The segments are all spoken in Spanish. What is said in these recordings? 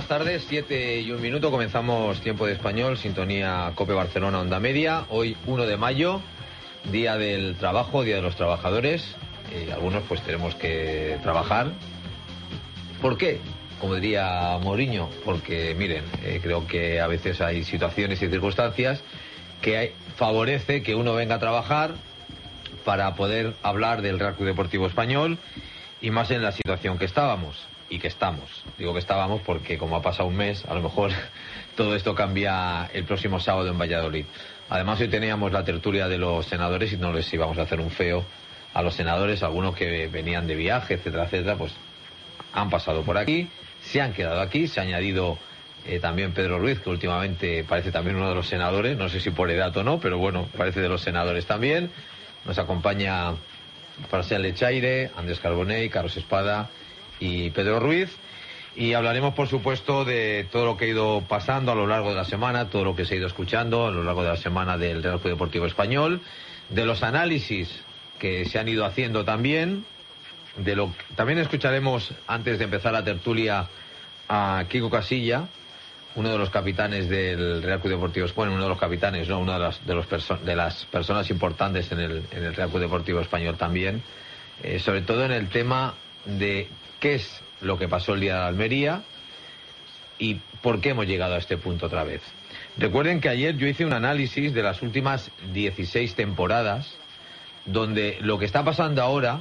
buenas tardes, 7:01, comenzamos Tiempo de Español, sintonía COPE Barcelona, Onda Media. Hoy 1 de mayo, Día del Trabajo, Día de los Trabajadores. Algunos pues tenemos que trabajar. ¿Por qué? Como diría Mourinho, porque miren, creo que a veces hay situaciones y circunstancias que favorece que uno venga a trabajar para poder hablar del Real Club Deportivo Español, y más en la situación que estábamos y que estamos. Digo que estábamos porque como ha pasado un mes, a lo mejor todo esto cambia el próximo sábado en Valladolid. Además, hoy teníamos la tertulia de los senadores y no les íbamos a hacer un feo a los senadores. Algunos que venían de viaje, etcétera, etcétera, pues han pasado por aquí, se han quedado aquí. Se ha añadido también Pedro Ruiz, que últimamente parece también uno de los senadores, no sé si por edad o no, pero bueno, parece de los senadores también. Nos acompaña Francesc Lechaire, Andrés Carbonell, Carlos Espada y Pedro Ruiz. Y hablaremos, por supuesto, de todo lo que ha ido pasando a lo largo de la semana, todo lo que se ha ido escuchando a lo largo de la semana del Real Club Deportivo Español, de los análisis que se han ido haciendo también, también escucharemos, antes de empezar la tertulia, a Quico Casilla, uno de los capitanes del Real Club Deportivo Español, uno de los capitanes, no, una de las personas importantes en el Real Club Deportivo Español también, sobre todo en el tema de qué es lo que pasó el día de Almería y por qué hemos llegado a este punto otra vez. Recuerden que ayer yo hice un análisis de las últimas 16 temporadas, donde lo que está pasando ahora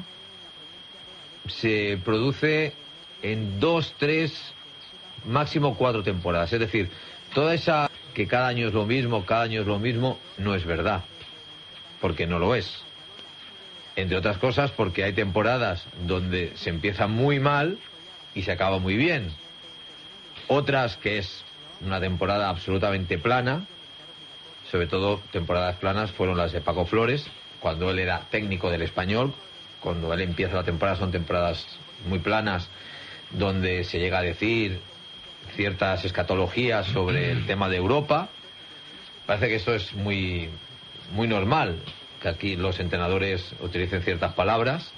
se produce en 2, 3, máximo 4 temporadas. Es decir, toda esa que cada año es lo mismo, no es verdad, porque no lo es. Entre otras cosas porque hay temporadas donde se empieza muy mal y se acaba muy bien. Otras que es una temporada absolutamente plana, sobre todo temporadas planas fueron las de Paco Flores, cuando él era técnico del Español. Cuando él empieza la temporada son temporadas muy planas, donde se llega a decir ciertas escatologías sobre el tema de Europa. Parece que esto es muy, muy normal, que aquí los entrenadores utilicen ciertas palabras.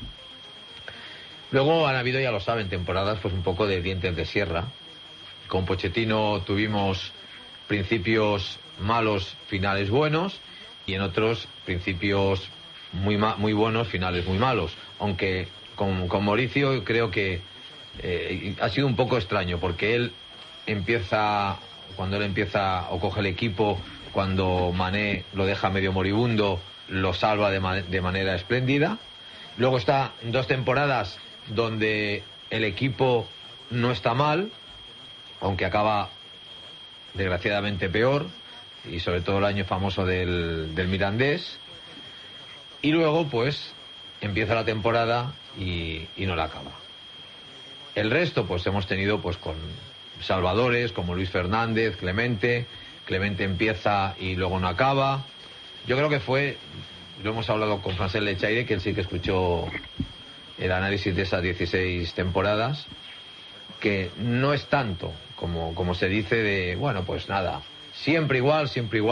Luego han habido, ya lo saben, temporadas pues un poco de dientes de sierra. Con Pochettino tuvimos principios malos, finales buenos, y en otros principios muy buenos, finales muy malos. Aunque con Mauricio creo que ha sido un poco extraño, porque cuando él empieza o coge el equipo, cuando Mané lo deja medio moribundo, lo salva de manera espléndida. Luego está 2 temporadas donde el equipo no está mal, aunque acaba desgraciadamente peor, y sobre todo el año famoso del Mirandés. Y luego pues empieza la temporada y no la acaba. El resto pues hemos tenido pues con salvadores como Luis Fernández, Clemente empieza y luego no acaba. Yo creo que lo hemos hablado con Francesc Lechaire, que él sí que escuchó el análisis de esas 16 temporadas, que no es tanto como se dice de, bueno, pues nada, siempre igual.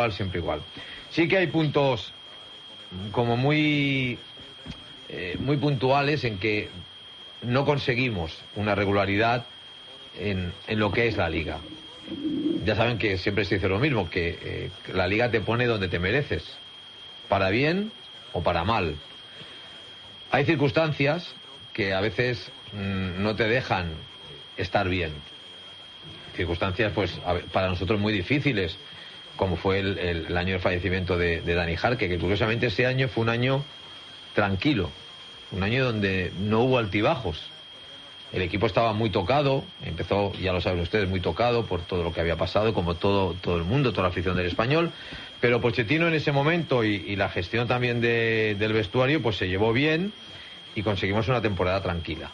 Sí que hay puntos como muy puntuales en que no conseguimos una regularidad en lo que es la liga. Ya saben que siempre se dice lo mismo, que la liga te pone donde te mereces, para bien o para mal. Hay circunstancias que a veces no te dejan estar bien. Circunstancias pues para nosotros muy difíciles, como fue el año del fallecimiento de Dani Jarque, que curiosamente ese año fue un año tranquilo, un año donde no hubo altibajos. El equipo estaba muy tocado, empezó, ya lo saben ustedes, muy tocado por todo lo que había pasado, como todo el mundo, toda la afición del Español. Pero Pochettino en ese momento y la gestión también del vestuario pues se llevó bien y conseguimos una temporada tranquila.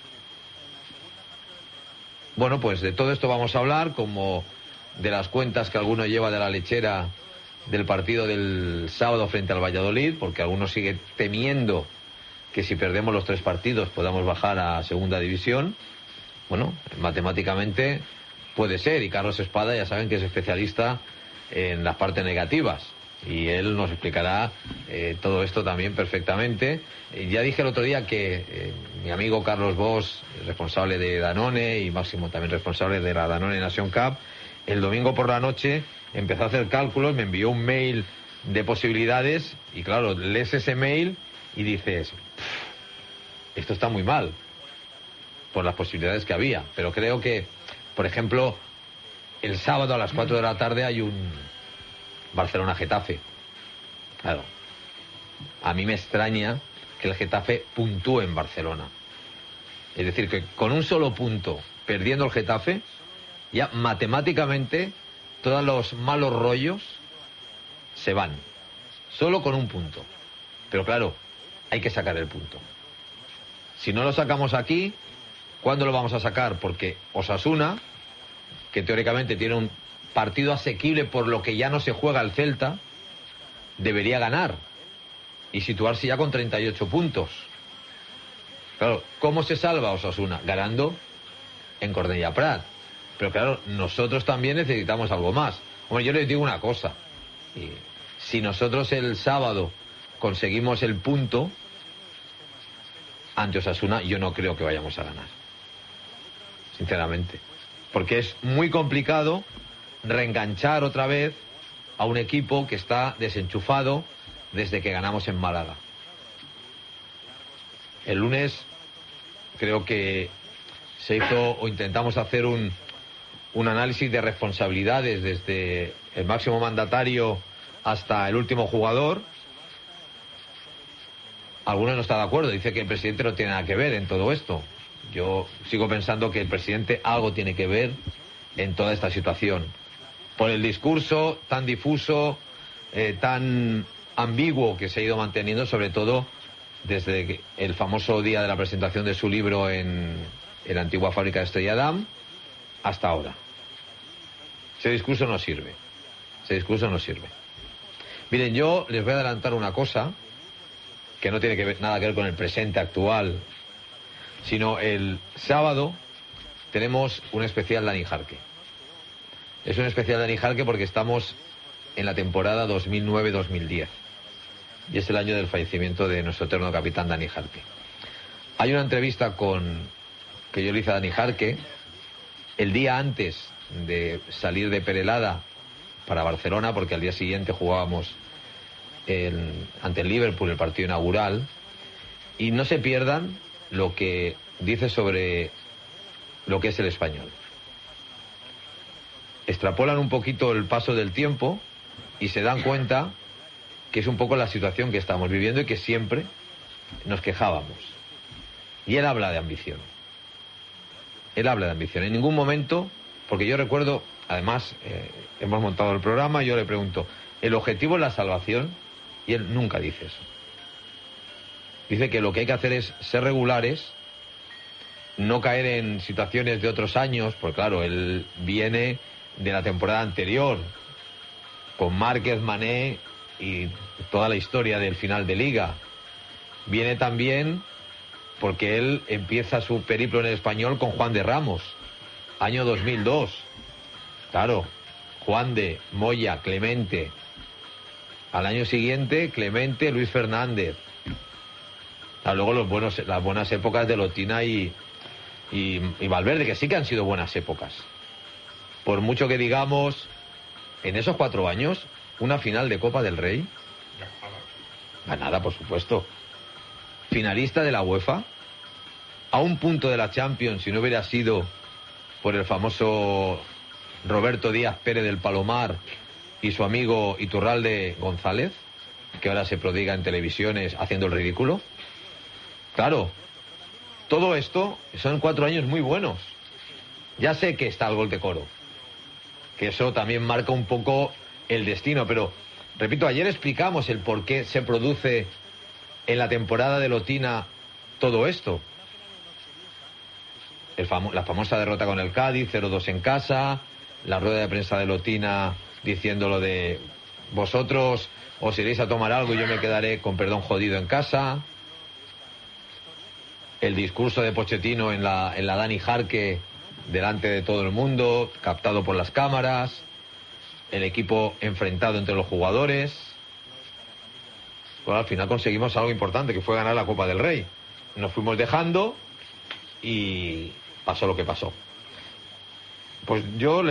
Bueno, pues de todo esto vamos a hablar, como de las cuentas que alguno lleva de la lechera del partido del sábado frente al Valladolid, porque algunos siguen temiendo que si perdemos los 3 partidos podamos bajar a segunda división. Bueno, matemáticamente puede ser, y Carlos Espada ya saben que es especialista en las partes negativas. Y él nos explicará todo esto también perfectamente. Ya dije el otro día que mi amigo Carlos Bosch, responsable de Danone, y Máximo también responsable de la Danone Nation Cup, el domingo por la noche empezó a hacer cálculos, me envió un mail de posibilidades y claro, lees ese mail y dices, esto está muy mal por las posibilidades que había. Pero creo que, por ejemplo, el sábado a las 4 de la tarde hay un Barcelona-Getafe. Claro, a mí me extraña que el Getafe puntúe en Barcelona. Es decir, que con un solo punto, perdiendo el Getafe, ya matemáticamente todos los malos rollos se van. Solo con un punto. Pero claro, hay que sacar el punto. Si no lo sacamos aquí, ¿cuándo lo vamos a sacar? Porque Osasuna, que teóricamente tiene un partido asequible por lo que ya no se juega el Celta, debería ganar y situarse ya con 38 puntos. Claro, ¿cómo se salva Osasuna? Ganando en Cornellà Prat. Pero claro, nosotros también necesitamos algo más. Hombre, yo les digo una cosa. Si nosotros el sábado conseguimos el punto ante Osasuna, yo no creo que vayamos a ganar. Sinceramente. Porque es muy complicado reenganchar otra vez a un equipo que está desenchufado desde que ganamos en Málaga. El lunes creo que se hizo o intentamos hacer un análisis de responsabilidades desde el máximo mandatario hasta el último jugador. Algunos no están de acuerdo, dice que el presidente no tiene nada que ver en todo esto. Yo sigo pensando que el presidente algo tiene que ver en toda esta situación. Por el discurso tan difuso, tan ambiguo que se ha ido manteniendo, sobre todo desde el famoso día de la presentación de su libro en la antigua fábrica de Estrella Damm hasta ahora. Ese discurso no sirve. Ese discurso no sirve. Miren, yo les voy a adelantar una cosa que no tiene nada que ver con el presente actual, sino el sábado tenemos un especial Dani Jarque. Es un especial Dani Jarque porque estamos en la temporada 2009-2010 y es el año del fallecimiento de nuestro eterno capitán Dani Jarque. Hay una entrevista que yo le hice a Dani Jarque el día antes de salir de Perelada para Barcelona, porque al día siguiente jugábamos ante el Liverpool el partido inaugural, y no se pierdan lo que dice sobre lo que es el Español. Extrapolan un poquito el paso del tiempo y se dan cuenta que es un poco la situación que estamos viviendo y que siempre nos quejábamos. Y él habla de ambición. Él habla de ambición. En ningún momento, porque yo recuerdo, además, hemos montado el programa, yo le pregunto, ¿el objetivo es la salvación? Y él nunca dice eso. Dice que lo que hay que hacer es ser regulares, no caer en situaciones de otros años, porque claro, él viene de la temporada anterior, con Márquez, Mané y toda la historia del final de Liga. Viene también porque él empieza su periplo en el Español con Juan de Ramos, año 2002. Claro, Juan de, Moya, Clemente. Al año siguiente, Clemente, Luis Fernández. Luego las buenas épocas de Lotina y Valverde, que sí que han sido buenas épocas. Por mucho que digamos, en esos 4 años, una final de Copa del Rey. Ganada, por supuesto. Finalista de la UEFA. A un punto de la Champions, si no hubiera sido por el famoso Roberto Díaz Pérez del Palomar y su amigo Iturralde González, que ahora se prodiga en televisiones haciendo el ridículo. Claro, todo esto son 4 años muy buenos. Ya sé que está el gol de Coro, que eso también marca un poco el destino, pero repito, ayer explicamos el por qué se produce en la temporada de Lotina todo esto. La famosa derrota con el Cádiz, 0-2 en casa, la rueda de prensa de Lotina diciéndolo de vosotros os iréis a tomar algo y yo me quedaré con perdón jodido en casa. El discurso de Pochettino en la Dani Jarque delante de todo el mundo, captado por las cámaras, el equipo enfrentado entre los jugadores. pues al final conseguimos algo importante, que fue ganar la Copa del Rey. Nos fuimos dejando y pasó lo que pasó. Pues yo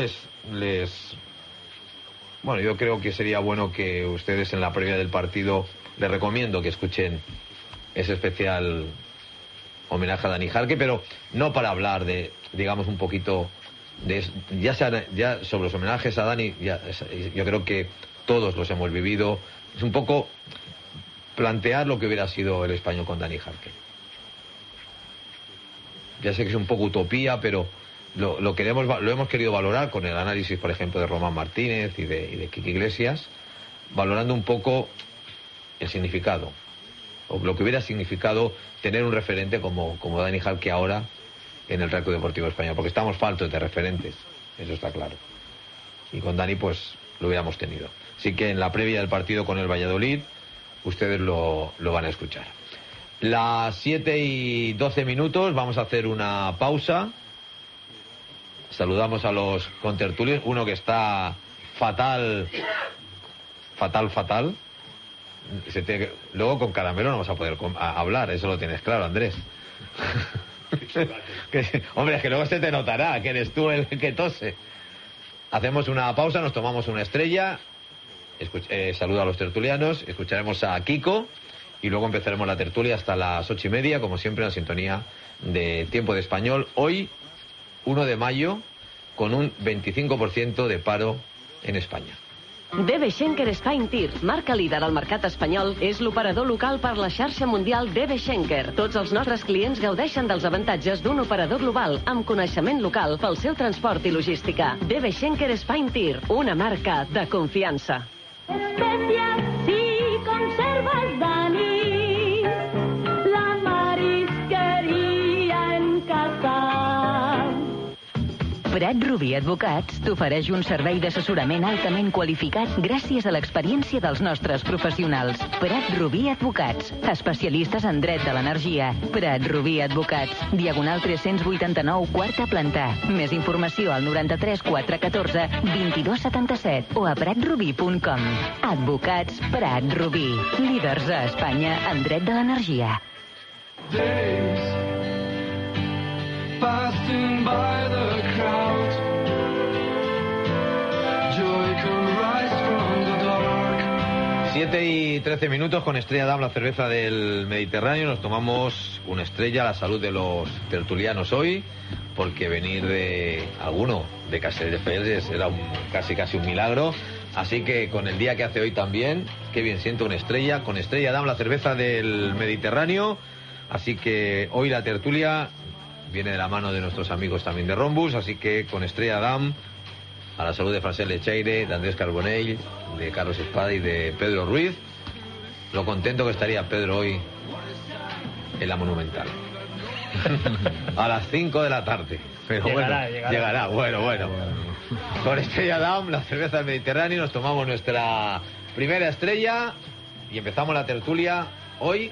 bueno, yo creo que sería bueno que ustedes en la previa del partido les recomiendo que escuchen ese especial homenaje a Dani Jarque, pero no para hablar de, digamos, un poquito de ya sobre los homenajes a Dani, yo creo que todos los hemos vivido. Es un poco plantear lo que hubiera sido el español con Dani Jarque. Ya sé que es un poco utopía, pero lo hemos querido valorar con el análisis, por ejemplo, de Román Martínez y de Quique Iglesias, valorando un poco el significado, o lo que hubiera significado tener un referente como Dani Jarque ahora en el Real Club Deportivo Español, porque estamos faltos de referentes, eso está claro. Y con Dani, pues, lo hubiéramos tenido. Así que en la previa del partido con el Valladolid, ustedes lo van a escuchar. Las 7:12, vamos a hacer una pausa. Saludamos a los contertulios, uno que está fatal. Luego con Caramelo no vas a poder hablar, eso lo tienes claro, Andrés. Hombre, es que luego se te notará que eres tú el que tose. Hacemos una pausa, nos tomamos una estrella, saludo a los tertulianos, escucharemos a Kiko y luego empezaremos la tertulia hasta las 8:30, como siempre en la sintonía de Tiempo de Español. Hoy, 1 de mayo, con un 25% de paro en España. DB Schenker Spine Tir, marca líder al mercat espanyol, és l'operador local per la xarxa mundial DB Schenker. Tots els nostres clients gaudeixen dels avantatges d'un operador global amb coneixement local pel seu transport i logística. DB Schenker Spine Tir, una marca de confiança. Especias si conservas, Dani, la marisqueria en casa. Prat Rubí Advocats t'ofereix un servei d'assessorament altament qualificat gràcies a l'experiència dels nostres professionals. Prat Rubí Advocats, especialistes en dret de l'energia. Prat Rubí Advocats, Diagonal 389, quarta planta. Més informació al 93 414 2277 o a pratrubí.com. Advocats Prat Rubí, líders a Espanya en dret de l'energia. Passing by the crowd, joy can rise from the dark. 7:13, con Estrella Damm, la cerveza del Mediterráneo. Nos tomamos una estrella a la salud de los tertulianos hoy, porque venir de alguno de Castelldefels era casi un milagro. Así que con el día que hace hoy también, qué bien siento una estrella, con Estrella Damm, la cerveza del Mediterráneo. Así que hoy la tertulia viene de la mano de nuestros amigos también de Rombus, así que con Estrella Damm, a la salud de Francesc Lecheire, de Andrés Carbonell, de Carlos Espada y de Pedro Ruiz. Lo contento que estaría Pedro hoy en la Monumental. A las 5 de la tarde. Pero llegará. Bueno. Con Estrella Damm, la cerveza del Mediterráneo, nos tomamos nuestra primera estrella y empezamos la tertulia hoy.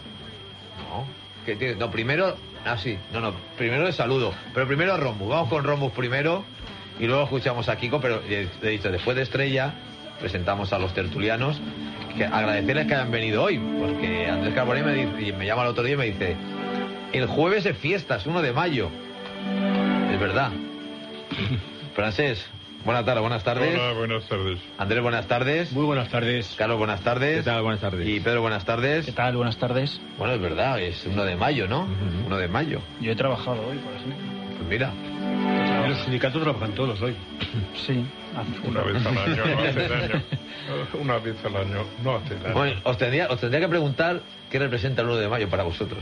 Primero le saludo, pero primero a Rombus. Vamos con Rombus primero y luego escuchamos a Kiko, pero le he dicho, después de Estrella presentamos a los tertulianos, que agradecerles que hayan venido hoy, porque Andrés Carbonell me llama el otro día y me dice, el jueves es fiesta, es 1 de mayo. Es verdad. Francesc, buenas tardes. Hola, buenas tardes. Andrés, buenas tardes. Muy buenas tardes. Carlos, buenas tardes. ¿Qué tal? Buenas tardes. Y Pedro, buenas tardes. ¿Qué tal? Buenas tardes. Bueno, es verdad, es 1 de mayo, ¿no? 1 de mayo. Yo he trabajado hoy, por ejemplo. Pues mira. Los sindicatos trabajan todos hoy. Sí. Una vez al año no hace daño. Una vez al año no hace daño. Bueno, os tendría que preguntar qué representa el 1 de mayo para vosotros.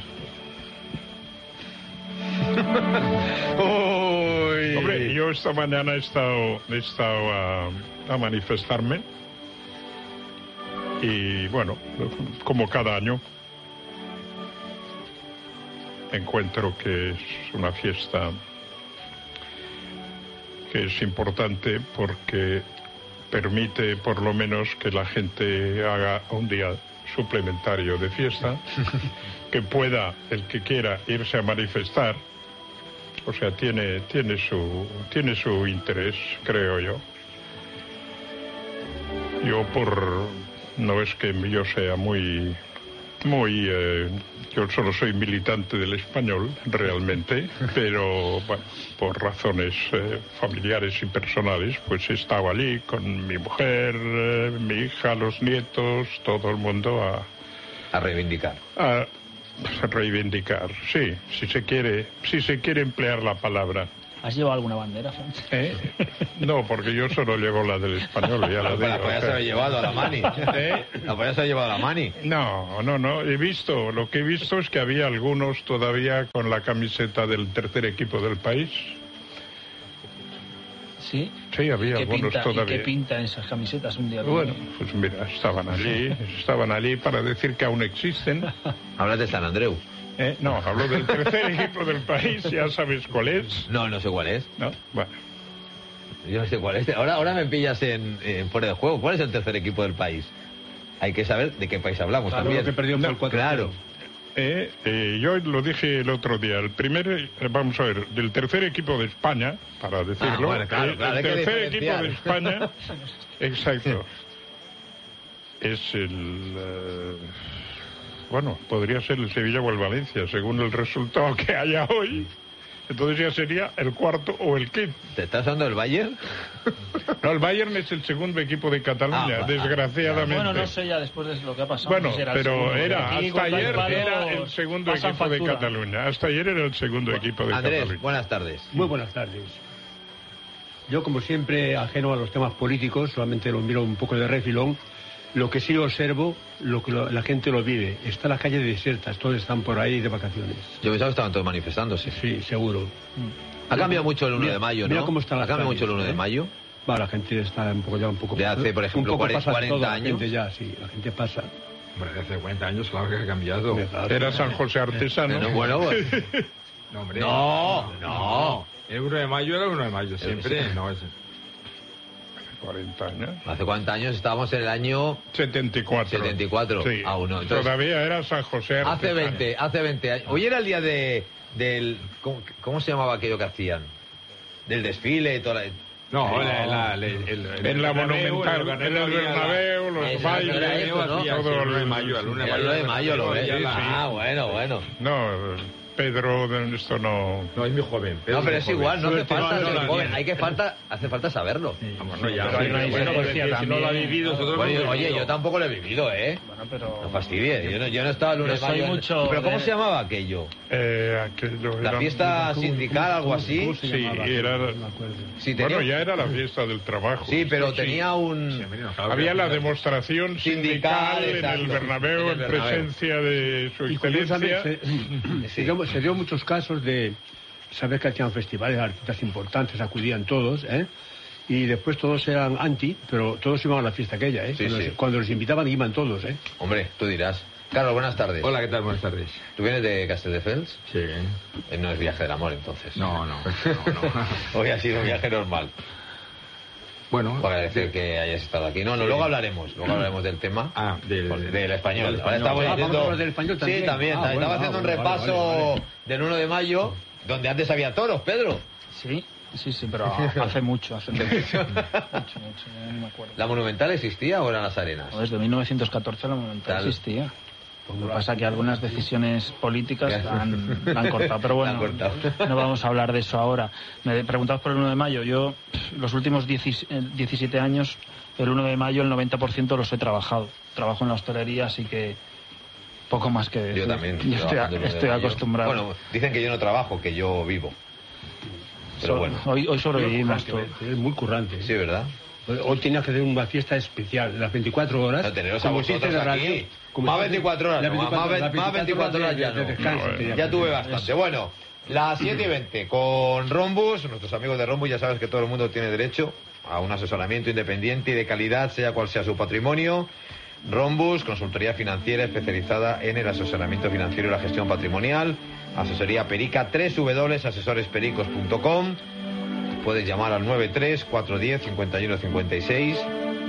Hombre, yo esta mañana he estado a manifestarme y bueno, como cada año encuentro que es una fiesta que es importante porque permite por lo menos que la gente haga un día suplementario de fiesta, que pueda el que quiera irse a manifestar. O sea, tiene su interés, creo yo. Yo No es que yo sea muy... yo solo soy militante del Español, realmente, pero bueno, por razones familiares y personales, pues he estado allí con mi mujer, mi hija, los nietos, todo el mundo A reivindicar. a reivindicar, sí, si se quiere emplear la palabra. ¿Has llevado alguna bandera, Francis? No, porque yo solo llevo la del Español, ya la digo. La podías haber llevado a la Mani. La podías haber llevado a la Mani. No, lo que he visto es que había algunos todavía con la camiseta del tercer equipo del país. Sí. Sí, había algunos todavía. ¿Y qué pinta en esas camisetas un día? Bueno, pues mira, estaban allí para decir que aún existen. Hablas de San Andreu. No, hablo del tercer equipo del país, ya sabes cuál es. No sé cuál es. No, bueno. Yo no sé cuál es. Ahora me pillas en fuera de juego. ¿Cuál es el tercer equipo del país? Hay que saber de qué país hablamos también. Lo que perdió por el 4-0. Claro. Yo lo dije el otro día. El primer, vamos a ver, del tercer equipo de España, para decirlo. Bueno, claro, el tercer equipo de España, exacto, es el... bueno, podría ser el Sevilla o el Valencia, según el resultado que haya hoy. Entonces ya sería el cuarto o el quinto. ¿Te estás hablando del Bayern? No, el Bayern es el segundo equipo de Cataluña, desgraciadamente. Bueno, no sé ya después de lo que ha pasado. Bueno, no sé, pero aquí, hasta ayer palo, era el segundo equipo factura. de Cataluña. Hasta ayer era el segundo equipo de Andrés, Cataluña. buenas tardes. Muy buenas tardes. Yo, como siempre, ajeno a los temas políticos, solamente lo miro un poco de refilón. Lo que sí observo, lo que la gente lo vive. Están las calles desiertas, todos están por ahí de vacaciones. Yo pensaba que estaban todos manifestándose. Sí, seguro. Ha cambiado mucho el 1 de mayo, ¿no? Mira cómo están ha las cambiado calles, mucho el 1 de mayo. Va, la gente está un poco... De hace, por ejemplo, un poco 40 pasa todo, años. La gente ya, sí, la gente pasa. Hombre, hace 40 años, claro que ha cambiado. Era San José Artesano. Bueno, No, hombre. No. El 1 de mayo era el 1 de mayo, siempre. No, 40 años. Hace 40 años estábamos en el año 74. 74. Sí. Aún no. Entonces, todavía era San José Artesano. hace 20 años. Hoy era el día del... ¿Cómo se llamaba aquello que hacían? Del desfile y toda la... No, en la Monumental, en el Bernabéu, los bailes, era eso, ¿no? todo el 1 de mayo. El 1 de mayo, de mayo lo ves. Sí. Ah, bueno. No, Pedro, esto no... No, es muy joven. No, pero es igual, no hace falta No, ser no, joven. Hace falta saberlo. Vamos, no, ya. Pero hay una Bueno, diferencia porque si no lo ha también. vivido, nosotros Bueno, lo hemos oye, vivido. yo tampoco lo he vivido, ¿eh? Bueno, pero... No fastidie. Yo no estaba el 1 de Yo soy mayo. mucho ¿Pero cómo de- se llamaba aquello? Aquello ¿La era... fiesta sindical, algo así? ¿Cómo se Sí, llamaba? era... No me acuerdo. Sí, tenía... Bueno, ya era la fiesta del trabajo. Sí, pero Sí. tenía un... Había la demostración sindical en exacto. el Bernabéu, En el en Bernabéu. presencia de su Y excelencia. curiosamente se dio muchos casos de... Sabes que hacían festivales, artistas importantes, acudían todos, ¿eh? Y después todos eran anti, pero todos iban a la fiesta aquella, ¿eh? Sí, sí. Cuando los invitaban, iban todos, ¿eh? Hombre, tú dirás. Carlos, buenas tardes. Hola, ¿qué tal? Buenas tardes. ¿Tú vienes de Castelldefels? Sí. No es viaje del amor, entonces. No. Hoy ha sido un viaje normal. Bueno. Para agradecer que hayas estado aquí. No, luego hablaremos del tema. Del español. Ahora estamos Vamos a diciendo... hablar del español también. Sí, también. Estaba haciendo un repaso del 1 de mayo, donde antes había toros, Pedro. Sí, pero hace mucho. Mucho, ya no me acuerdo. ¿La Monumental existía o eran las arenas? No, desde 1914 la Monumental Tal. existía. Lo que pasa es que algunas decisiones políticas la han cortado, pero bueno, no vamos a hablar de eso ahora. Me preguntabas por el 1 de mayo. Yo, los últimos 17 años, el 1 de mayo, el 90% los he trabajado. Trabajo en la hostelería, así que poco más que decir. Yo también. Yo estoy acostumbrado. Bueno, dicen que yo no trabajo, que yo vivo. Pero bueno. Hoy sobrevivimos todo. Es muy currante. Sí, ¿verdad? Hoy tenía que hacer una fiesta especial, las 24 horas. No, teneros a como se vosotros dice en la aquí. radio, como Más se dice- 24 horas, las no, 24 más 24 horas ya de no. descanso, No, que Ya tuve bastante. Bueno, las 7:20 con Rhombus, nuestros amigos de Rhombus, ya sabes que todo el mundo tiene derecho a un asesoramiento independiente y de calidad, sea cual sea su patrimonio. Rhombus, consultoría financiera especializada en el asesoramiento financiero y la gestión patrimonial. Asesoría Perica, www.asesorespericos.com. Puedes llamar al 93-410-5156.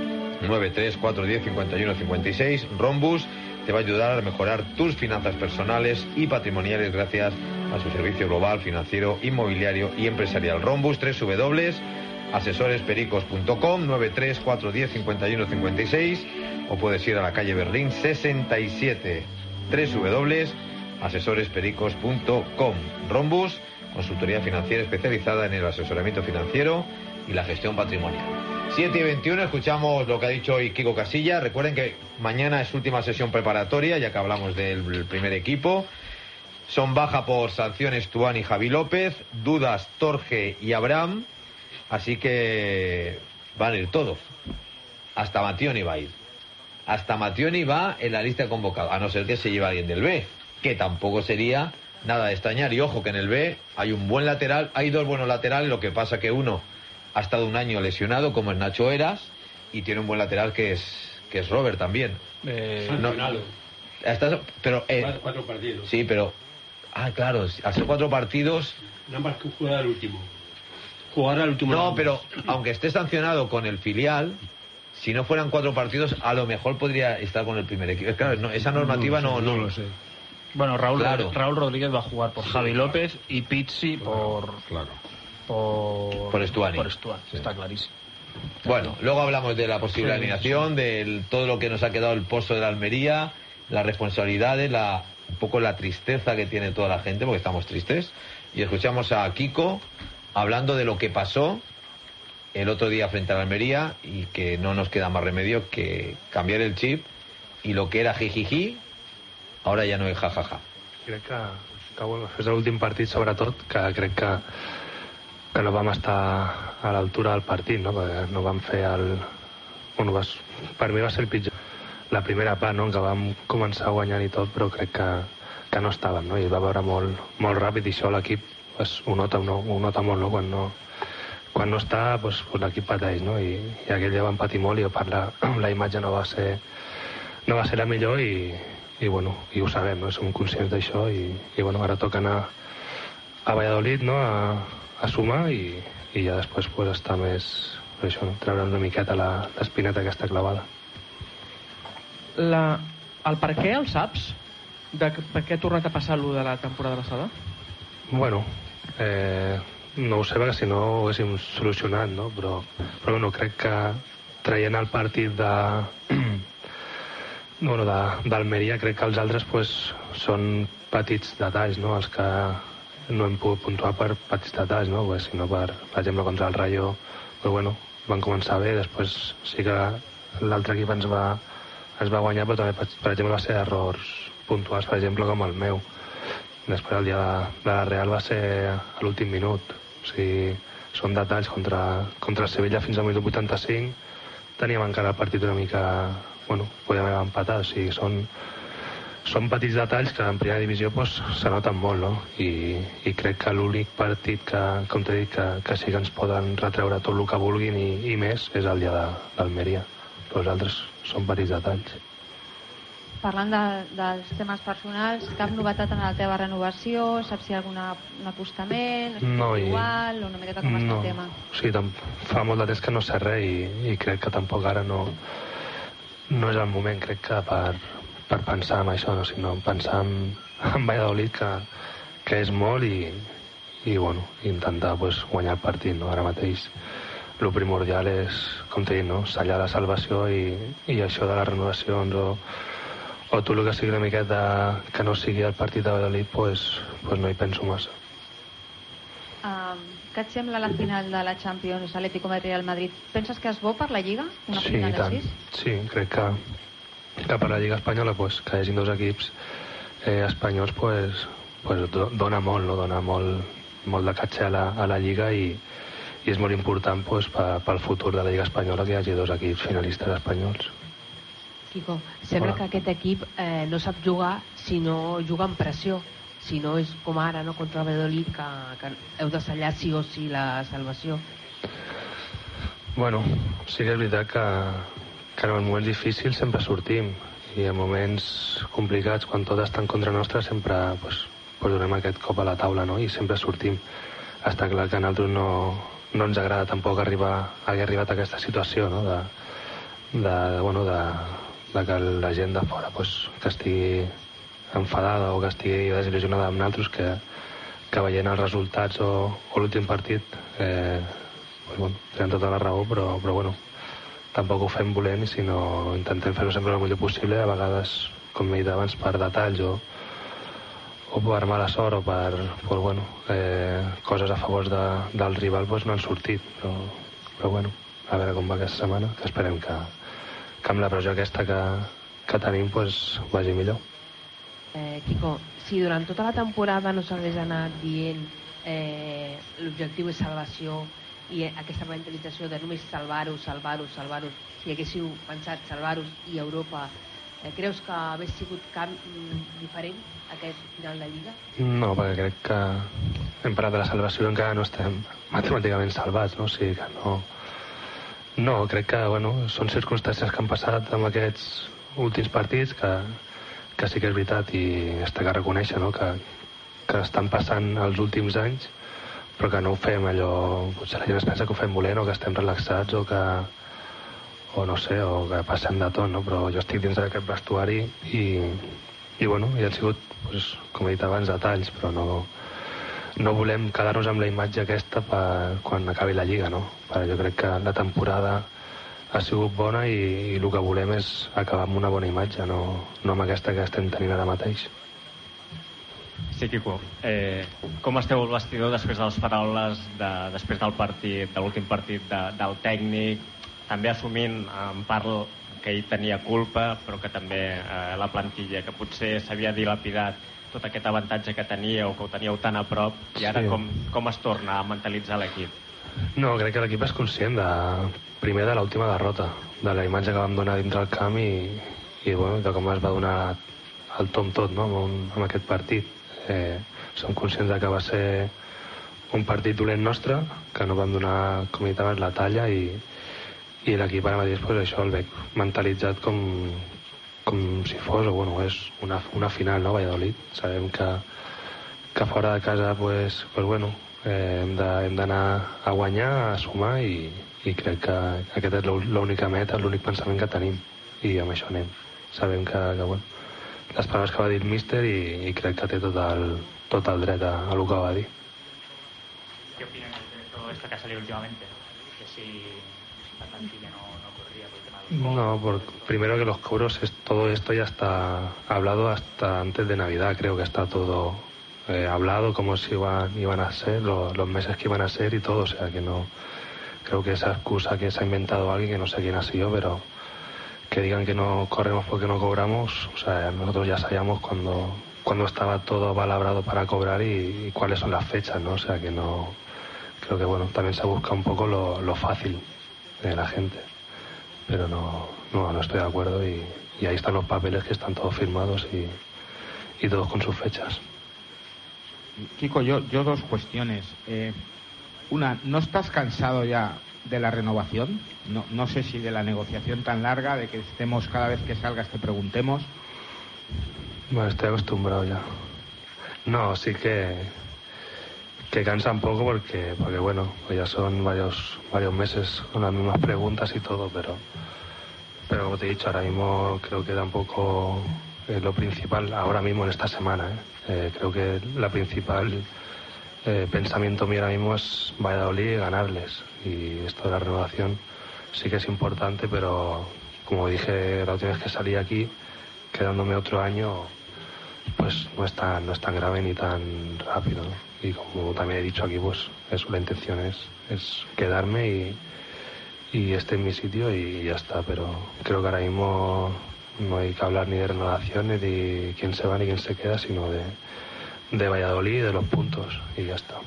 93-410-5156. Rhombus te va a ayudar a mejorar tus finanzas personales y patrimoniales gracias a su servicio global, financiero, inmobiliario y empresarial. Rhombus, www.asesorespericos.com, 93-410-5156. o puedes ir a la calle Berlín 67, www.asesorespericos.com. Rhombus, consultoría financiera especializada en el asesoramiento financiero y la gestión patrimonial. 7:21, escuchamos lo que ha dicho hoy Kiko Casilla. Recuerden que mañana es última sesión preparatoria, ya que hablamos del primer equipo. Son baja por sanciones Tuán y Javi López, dudas Torge y Abraham, así que van a ir todos. Hasta Mattioni va a ir. Hasta Mattioni va en la lista de convocados, a no ser que se lleve alguien del B, que tampoco sería nada de extrañar. Y ojo que en el B hay un buen lateral, hay dos buenos laterales, lo que pasa que uno ha estado un año lesionado, como es Nacho Eras, y tiene un buen lateral que es Robert también. Sancionado. Pero 4 partidos. sí, pero claro, al ser 4 partidos. Nada más que jugar al último. No, pero aunque esté sancionado con el filial, si no fueran 4 partidos, a lo mejor podría estar con el primer equipo. Claro, esa normativa no lo sé. Bueno, Raúl Claro. Rodríguez va a jugar por Javi López y Pizzi por Stuani. Sí. Está clarísimo. Bueno, luego hablamos de la posible alineación, de todo lo que nos ha quedado el pozo de la Almería, las responsabilidades, un poco la tristeza que tiene toda la gente, porque estamos tristes. Y escuchamos a Kiko hablando de lo que pasó el otro día frente a la Almería y que no nos queda más remedio que cambiar el chip, y lo que era jijiji ara ja no és jajaja. Crec que bueno, és l'últim partit, sobretot, que crec que no vam estar a l'altura del partit, no? Perquè no vam fer Bueno, per mi va ser el pitjor. La primera part, no? Que vam començar guanyant i tot, però crec que no estàvem, no? I es va veure molt ràpid, i això l'equip ho nota molt, no? Quan no està, doncs, l'equip pateix, no? I aquell dia vam patir molt, i la imatge no va ser la millor, i bueno, i ho sabem, no? Som conscients d'això, i bueno, ara toca anar a Valladolid, no? A sumar, i ja després pues, estar més, per això, no? Treure una miqueta l'espineta aquesta clavada. El per què el saps? Per què ha tornat a passar lo de la temporada passada? Bueno, no ho sé, perquè si no ho haguéssim solucionat, no? Però bueno, crec que traient el partit d'Almeria, crec que els altres pues, són petits detalls, no? Els que no hem pogut puntuar per petits detalls, no? Pues, sinó per exemple, contra el Rayo, pues, bueno, van començar bé, després sí que l'altre equip ens va guanyar, però també, per exemple, va ser errors puntuals, per exemple, com el meu. Després, el dia de la Real va ser a l'últim minut. O sigui, són detalls contra el Sevilla fins al minut 85. Teníem encara el partit una mica... Bueno, podíem haver empatat. O sigui, són petits detalls que en primera divisió pues, se noten molt, no? I crec que l'únic partit que, com t'he dit, que sí que ens poden retreure tot el que vulguin i més és el dia d'Almeria. Però els altres són petits detalls. Parlant dels temes personals, cap novetat en la teva renovació? Saps si hi ha algun acostament? No, igual, o una miqueta com està el tema? O sigui, fa molt de temps que no sé res i crec que tampoc ara no és el moment, crec que per pensar en això, no? Sinó pensar en Valladolid, que és molt, i bueno, intentar pues, guanyar el partit, no? Ara mateix el primordial és, com t'he dit, no? Sellar la salvació, i això de les renovacions o tot el que sigui una miqueta que no sigui el partit de Valladolid, pues no hi penso massa. Què et sembla la final de la Champions, Atlético Madrid-Real Madrid? Penses que és bo per la Lliga? Una final de 6? Sí, crec que per la Lliga Espanyola pues, que hi hagi dos equips espanyols pues dona molt, no? Dona molt de catxer a la Lliga, i és molt important pues, pel futur de la Lliga Espanyola que hi hagi dos equips finalistes espanyols. Kiko, sembla que aquest equip no sap jugar si no juga amb pressió, si no és com ara, no, contra el Valladolid, que heu de sellar sí o sí la salvació. Bueno, sí que és veritat que en moments difícils sempre sortim, i en moments complicats, quan tot està en contra nostra, sempre pues, donem aquest cop a la taula, no? I sempre sortim. Està clar que a nosaltres no ens agrada tampoc haver arribat a aquesta situació, no? De que la gent de fora pues, que estigui enfadada o que estigui desil·lusionada amb nosaltres, que veient els resultats o l'últim partit pues, bueno, tenen tota la raó, però bueno, tampoc ho fem volent, sinó intentem fer-ho sempre el millor possible. A vegades, com he dit abans, per detalls o per mala sort o per bueno, coses a favor del rival pues no han sortit, però bueno, a veure com va aquesta setmana, que esperem que amb la pressió aquesta que tenim pues vagi millor. Quico, si durant tota la temporada no s'hagués anat dient l'objectiu és salvació i aquesta mentalització de només salvar-ho, si haguéssiu pensat salvar-ho i Europa, creus que hagués sigut diferent aquest final de Lliga? No, perquè crec que hem parlat de la salvació i encara no estem matemàticament salvats, no? O sigui que no, crec que bueno, són circumstàncies que han passat amb aquests últims partits que sí que és veritat i està que reconèixer, no? que estan passant els últims anys, però que no ho fem allò, potser la gent es pensa que ho fem volent o que estem relaxats o no sé, o que passem de tot, no? Però jo estic dins d'aquest vestuari i bueno, hi han sigut, pues, com he dit abans, detalls, però no volem quedar-nos amb la imatge aquesta quan acabi la Lliga, no? Però jo crec que la temporada ha sigut bona i el que volem és acabar amb una bona imatge, no amb aquesta que estem tenint ara mateix. Sí, Quico. Com esteu al vestidor després de les paraules després del partit, de l'últim partit del tècnic, també assumint en part que ell tenia culpa, però que també la plantilla, que potser s'havia dilapidat tot aquest avantatge que teníeu, que ho teníeu tan a prop, i ara sí. Com es torna a mentalitzar l'equip? No, crec que l'equip és conscient primer de l'última derrota, de la imatge que vam donar dintre el camp i bueno, de com es va donar el tom tot, no? amb aquest partit. Som conscients que va ser un partit dolent nostre, que no vam donar, com he dit abans, la talla i l'equip ara mateix pues, això el veig mentalitzat com si fos, o bueno, és una final, no, Valladolid. Sabem que fora de casa pues bueno, hem d'anar a guanyar, a sumar i crec que aquest és l'única meta, l'únic pensament que tenim i amb això anem. Sabem que bueno, les paraules que va dir el míster i crec que té tot el dret a lo que va dir. ¿Qué opinan de todo esto que ha salido últimamente? Que si la plantilla no corría por el tema de los No, primero que los cobros, todo esto ya está hablado hasta antes de Navidad, creo que está todo hablado, cómo se iban a ser, los meses que iban a ser y todo, o sea que no, creo que esa excusa que se ha inventado alguien, que no sé quién ha sido, pero que digan que no corremos porque no cobramos, o sea, nosotros ya sabíamos cuando estaba todo palabrado para cobrar y cuáles son las fechas, ¿no? O sea que no, creo que bueno, también se busca un poco lo fácil de la gente, pero no estoy de acuerdo y ahí están los papeles que están todos firmados y todos con sus fechas. Quico, yo dos cuestiones. Una, ¿no estás cansado ya de la renovación? No sé si de la negociación tan larga, de que estemos cada vez que salgas te preguntemos. Bueno, estoy acostumbrado ya. No, sí que cansa un poco porque bueno, pues ya son varios meses con las mismas preguntas y todo, pero como te he dicho, ahora mismo creo que tampoco es lo principal ahora mismo en esta semana. Creo que la principal pensamiento mío ahora mismo es Valladolid y ganarles, y esto de la renovación sí que es importante, pero como dije la última vez que salí aquí, quedándome otro año, pues no es tan grave ni tan rápido, ¿no? Y como también he dicho aquí, pues eso, la intención es quedarme y esté en mi sitio y ya está, pero creo que ahora mismo no hay que hablar ni de renovación, ni de quién se va ni quién se queda, sino de Valladolid y de los puntos, y ya está.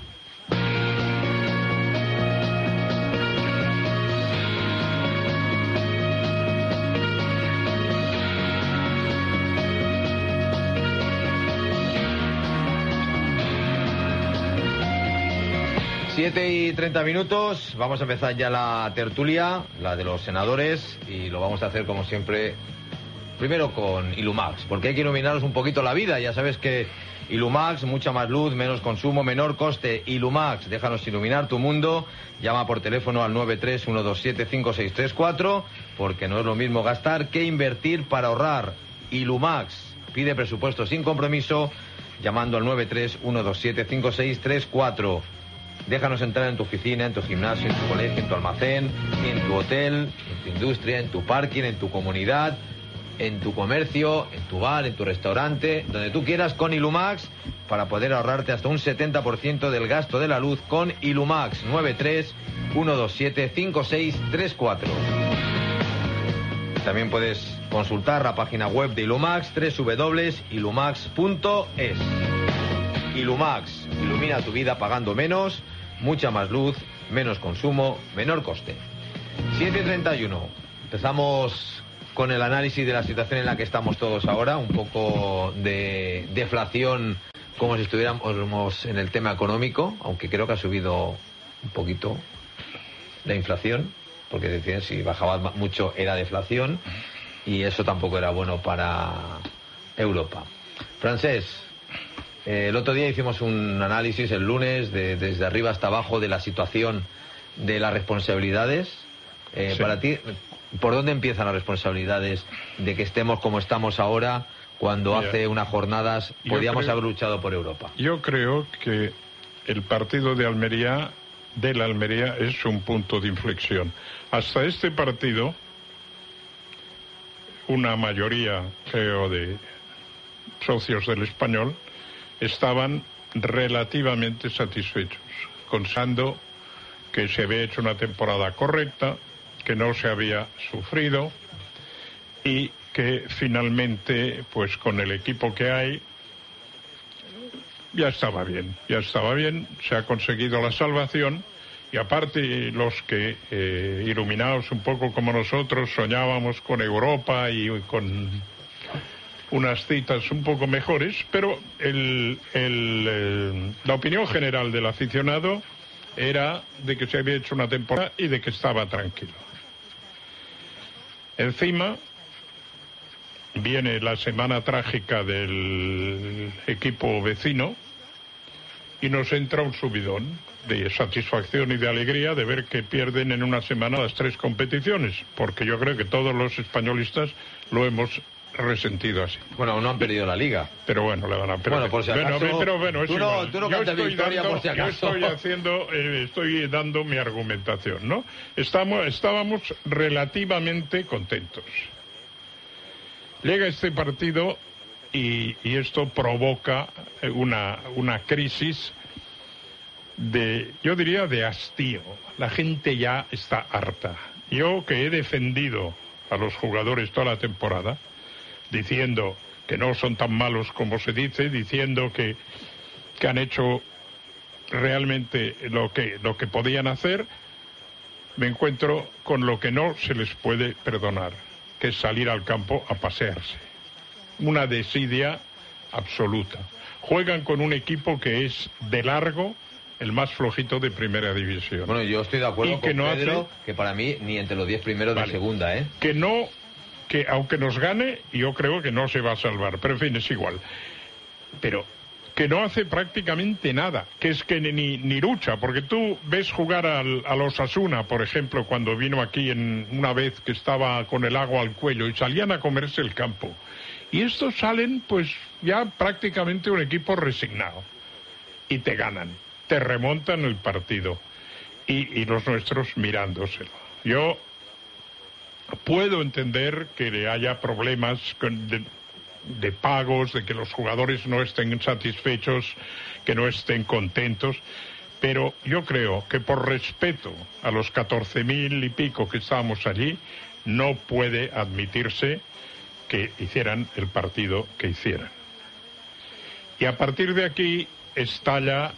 Siete y 30 minutos, vamos a empezar ya la tertulia, la de los senadores, y lo vamos a hacer como siempre, primero con Ilumax, porque hay que iluminaros un poquito la vida. Ya sabes que Ilumax, mucha más luz, menos consumo, menor coste. Ilumax, déjanos iluminar tu mundo. Llama por teléfono al 93-127-5634, porque no es lo mismo gastar que invertir para ahorrar. Ilumax, pide presupuesto sin compromiso, llamando al 93-127-5634. Déjanos entrar en tu oficina, en tu gimnasio, en tu colegio, en tu almacén, en tu hotel, en tu industria, en tu parking, en tu comunidad, en tu comercio, en tu bar, en tu restaurante, donde tú quieras con Ilumax, para poder ahorrarte hasta un 70% del gasto de la luz con Ilumax. 93-127-5634. También puedes consultar la página web de Ilumax, www.ilumax.es. Ilumax, ilumina tu vida pagando menos, mucha más luz, menos consumo, menor coste. 7:31. Empezamos con el análisis de la situación en la que estamos todos ahora, un poco de deflación, como si estuviéramos en el tema económico, aunque creo que ha subido un poquito la inflación, porque decían si bajaba mucho era deflación, y eso tampoco era bueno para Europa. Francés, el otro día hicimos un análisis el lunes desde arriba hasta abajo de la situación de las responsabilidades. Sí. Para ti, ¿por dónde empiezan las responsabilidades de que estemos como estamos ahora, cuando hace unas jornadas podíamos haber luchado por Europa? Yo creo que el partido de la Almería es un punto de inflexión. Hasta este partido, una mayoría, creo, de socios del Español estaban relativamente satisfechos, considerando que se había hecho una temporada correcta, que no se había sufrido y que finalmente, pues con el equipo que hay, ya estaba bien, se ha conseguido la salvación. Y aparte, los que, iluminados un poco como nosotros, soñábamos con Europa y con unas citas un poco mejores, pero la opinión general del aficionado era de que se había hecho una temporada y de que estaba tranquilo. Encima viene la semana trágica del equipo vecino y nos entra un subidón de satisfacción y de alegría de ver que pierden en una semana las 3 competiciones, porque yo creo que todos los españolistas lo hemos resentido así. Bueno, aún no han perdido la Liga. Pero bueno, le van a perder. Bueno, por si acaso, pero bueno, es tú no cantas victoria por si acaso. Estoy dando mi argumentación, ¿no? Estábamos relativamente contentos. Llega este partido y esto provoca una crisis yo diría de hastío. La gente ya está harta. Yo, que he defendido a los jugadores toda la temporada, diciendo que no son tan malos como se dice, diciendo que han hecho realmente lo que podían hacer, me encuentro con lo que no se les puede perdonar, que es salir al campo a pasearse. Una desidia absoluta. Juegan con un equipo que es de largo el más flojito de primera división. Bueno, yo estoy de acuerdo con Pedro, que para mí ni entre los 10 primeros de segunda, ¿eh? Que aunque nos gane, yo creo que no se va a salvar, pero en fin, es igual. Pero que no hace prácticamente nada, que es que ni lucha, porque tú ves jugar a los Osasuna, por ejemplo, cuando vino aquí una vez que estaba con el agua al cuello y salían a comerse el campo. Y estos salen, pues, ya prácticamente un equipo resignado. Y te ganan, te remontan el partido. Y los nuestros mirándoselo. Yo puedo entender que haya problemas de pagos, de que los jugadores no estén satisfechos, que no estén contentos, pero yo creo que por respeto a los 14.000 y pico que estábamos allí, no puede admitirse que hicieran el partido que hicieran. Y a partir de aquí estalla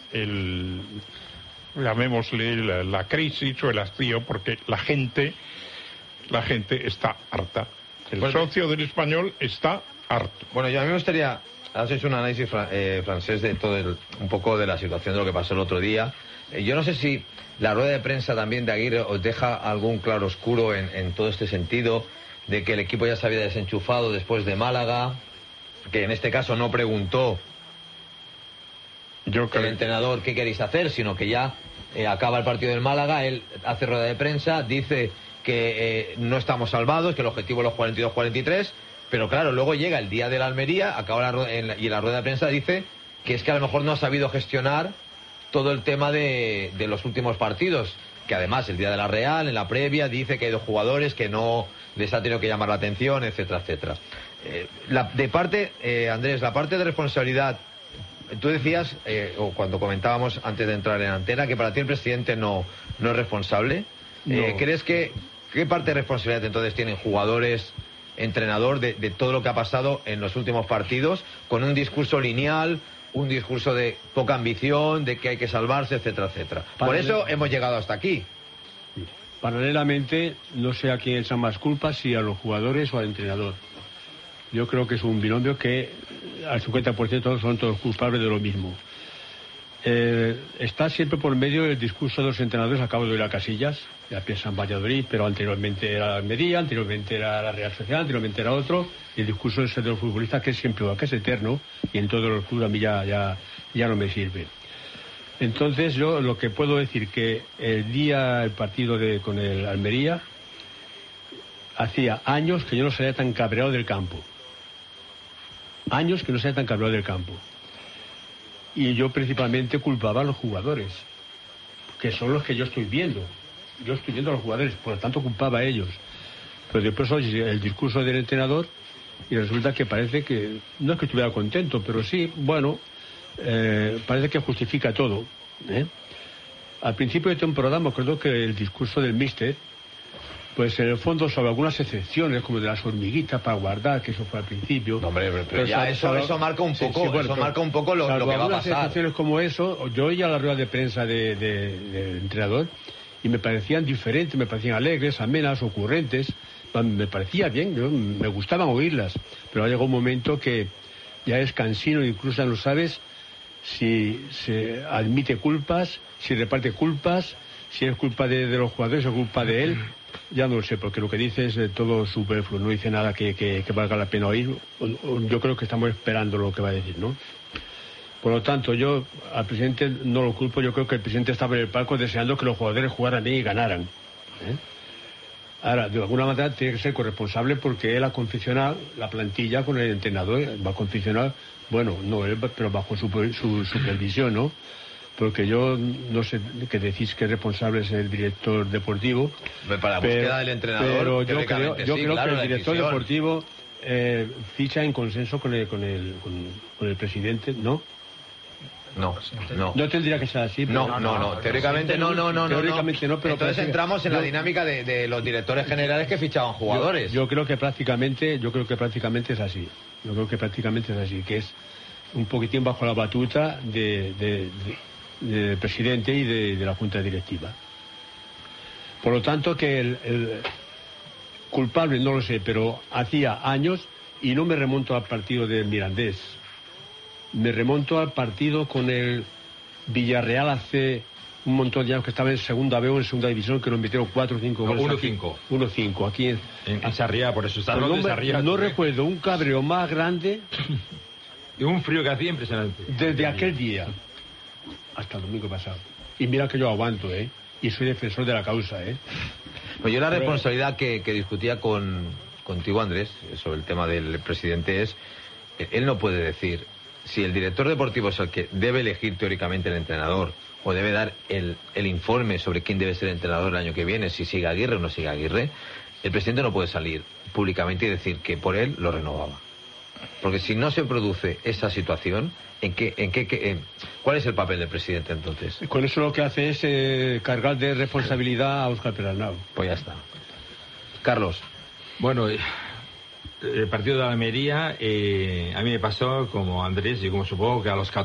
llamémosle la crisis o el hastío, porque la gente está harta. El socio del Español está harto. Bueno, yo a mí me gustaría hacer un análisis francés de todo un poco de la situación de lo que pasó el otro día. Yo no sé si la rueda de prensa también de Aguirre os deja algún claroscuro en todo este sentido, de que el equipo ya se había desenchufado después de Málaga, que en este caso no preguntó el entrenador qué queréis hacer, sino que ya acaba el partido del Málaga, él hace rueda de prensa, dice que no estamos salvados, que el objetivo es los 42-43, pero claro, luego llega el día de la Almería, acaba y en la rueda de prensa dice que es que a lo mejor no ha sabido gestionar todo el tema de los últimos partidos, que además el día de la Real, en la previa, dice que hay 2 jugadores que no les ha tenido que llamar la atención, etcétera, etcétera. Andrés, la parte de responsabilidad, tú decías, o cuando comentábamos antes de entrar en antena, que para ti el presidente no es responsable. No. ¿Crees que qué parte de responsabilidad entonces tienen jugadores, entrenador, de todo lo que ha pasado en los últimos partidos, con un discurso lineal, un discurso de poca ambición, de que hay que salvarse, etcétera, etcétera? Por eso hemos llegado hasta aquí. Paralelamente, no sé a quién echan más culpas, si a los jugadores o al entrenador. Yo creo que es un binomio que al 50% son todos culpables de lo mismo. Está siempre por medio el discurso de los entrenadores. Acabo de ir a Casillas, ya piensa en Valladolid, pero anteriormente era Almería, anteriormente era la Real Sociedad, anteriormente era otro, y el discurso de los futbolistas, que es siempre igual, que es eterno, y en todos los clubes a mí ya no me sirve. Entonces yo lo que puedo decir, que el partido con el Almería, hacía años que yo no salía tan cabreado del campo. Y yo principalmente culpaba a los jugadores, que son los que yo estoy viendo. Yo estoy viendo a los jugadores, por lo tanto culpaba a ellos. Pero después oye el discurso del entrenador y resulta que parece que, no es que estuviera contento, pero sí, bueno, parece que justifica todo, ¿eh? Al principio de temporada me acuerdo que el discurso del míster, pues en el fondo, sobre algunas excepciones, como de las hormiguitas para guardar, que eso fue al principio. No, hombre, pero ya eso marca un poco, sí, bueno, eso marca un poco lo que va a pasar. Algunas excepciones como eso, yo oía la rueda de prensa del entrenador y me parecían diferentes, me parecían alegres, amenas, ocurrentes, me parecía bien, me gustaban oírlas, pero llegó un momento que ya es cansino, incluso ya no sabes si se admite culpas, si reparte culpas, si es culpa de los jugadores o culpa de él. Ya no lo sé, porque lo que dice es todo superfluo, no dice nada que valga la pena oír. Yo creo que estamos esperando lo que va a decir, ¿no? Por lo tanto, yo al presidente no lo culpo. Yo creo que el presidente estaba en el palco deseando que los jugadores jugaran bien y ganaran, ¿eh? Ahora, de alguna manera tiene que ser corresponsable, porque él ha confeccionado la plantilla con el entrenador, va a confeccionar, bueno, no él, pero bajo su supervisión, ¿no? Porque yo no sé que decís que responsable es el director deportivo. Para la búsqueda del entrenador. Pero yo creo que el director deportivo ficha en consenso con el presidente, ¿no? No. No tendría que ser así. No. Teóricamente no. Teóricamente no, pero entonces entramos en la dinámica de los directores generales que fichaban jugadores. Yo creo que prácticamente es así. Que es un poquitín bajo la batuta del presidente y de la junta directiva. Por lo tanto, que el culpable no lo sé, pero hacía años, y no me remonto al partido del Mirandés, me remonto al partido con el Villarreal hace un montón de años, que estaba en segunda B o en segunda división, que nos metieron 4 o 5 goles. 1-5 aquí en Sarriá, por eso está hablando de Sarriá. No recuerdo un cabreo más grande y un frío que hacía impresionante desde aquel día hasta el domingo pasado. Y mira que yo aguanto, y soy defensor de la causa, Pues yo la responsabilidad que discutía contigo, Andrés, sobre el tema del presidente es, él no puede decir si el director deportivo es el que debe elegir teóricamente el entrenador, o debe dar el informe sobre quién debe ser el entrenador el año que viene, si sigue Aguirre o no sigue Aguirre. El presidente no puede salir públicamente y decir que por él lo renovaba. Porque si no se produce esa situación, ¿cuál es el papel del presidente entonces? Con eso lo que hace es cargar de responsabilidad a Óscar Perarnau. Pues ya está. Carlos. Bueno, el partido de Almería, a mí me pasó como Andrés y como supongo que a los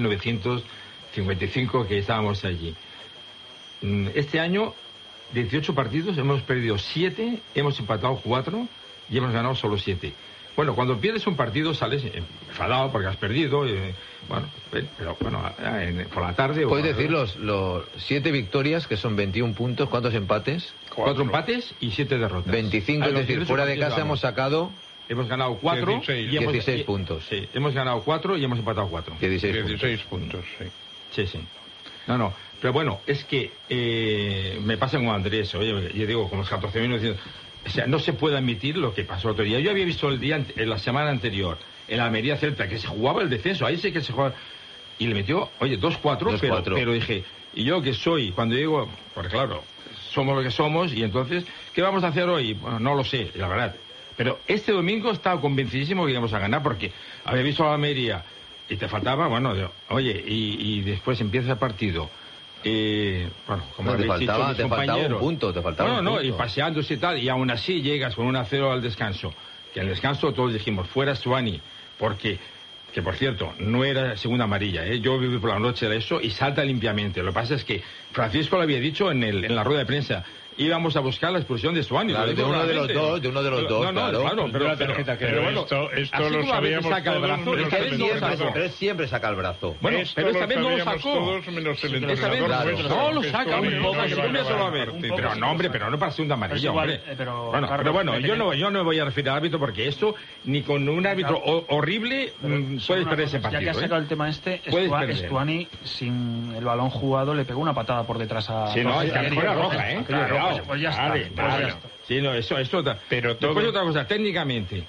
14.955 que estábamos allí. Este año, 18 partidos, hemos perdido 7, hemos empatado 4 y hemos ganado solo 7. Bueno, cuando pierdes un partido sales enfadado porque has perdido, pero bueno, por la tarde... ¿Puedes decir los 7 victorias, que son 21 puntos, cuántos empates? 4 empates y 7 derrotas. 25, es decir, fuera de casa hemos sacado... Hemos ganado 4 y 16 puntos. Sí, hemos ganado 4 y hemos empatado 4. 16 puntos, sí. Sí. No, pero bueno, es que me pasa con Andrés, oye, yo digo, con los 14.900... O sea, no se puede admitir lo que pasó el otro día. Yo había visto en la semana anterior, en la Almería Celta, que se jugaba el descenso, ahí sí que se jugaba... y le metió, oye, 2-4, pero dije, y yo que soy, cuando digo, porque claro, somos lo que somos, y entonces, ¿qué vamos a hacer hoy? Bueno, no lo sé, la verdad. Pero este domingo estaba convencidísimo que íbamos a ganar, porque había visto a la Almería y te faltaba, bueno, oye, y después empieza el partido. Bueno, como habéis dicho mis compañeros, te faltaba un punto. Y paseándose y tal, y aún así llegas con 1-0 al descanso. Que en el descanso todos dijimos, fuera Stuani, porque, que por cierto, no era segunda amarilla, yo viví por la noche de eso y salta limpiamente. Lo que pasa es que Francisco lo había dicho en la rueda de prensa, íbamos a buscar la expulsión de Stuani. Claro, de uno de los dos, claro. Pero bueno, esto lo sabíamos todos. Pero él siempre saca el brazo. Bueno, pero esta vez no lo sacó. Todos menos el entrenador. No lo saca un poco, pero no, hombre, pero no para segunda amarilla, hombre. Pero bueno, yo no me voy a referir al árbitro porque esto, ni con un árbitro horrible, puedes perder ese partido. Ya que has sacado el tema Stuani, sin el balón jugado, le pegó una patada por detrás a... Sí, no, es que fuera roja, Claro. Pues ya está. Vale. Sí, no, eso pero después otra cosa, técnicamente,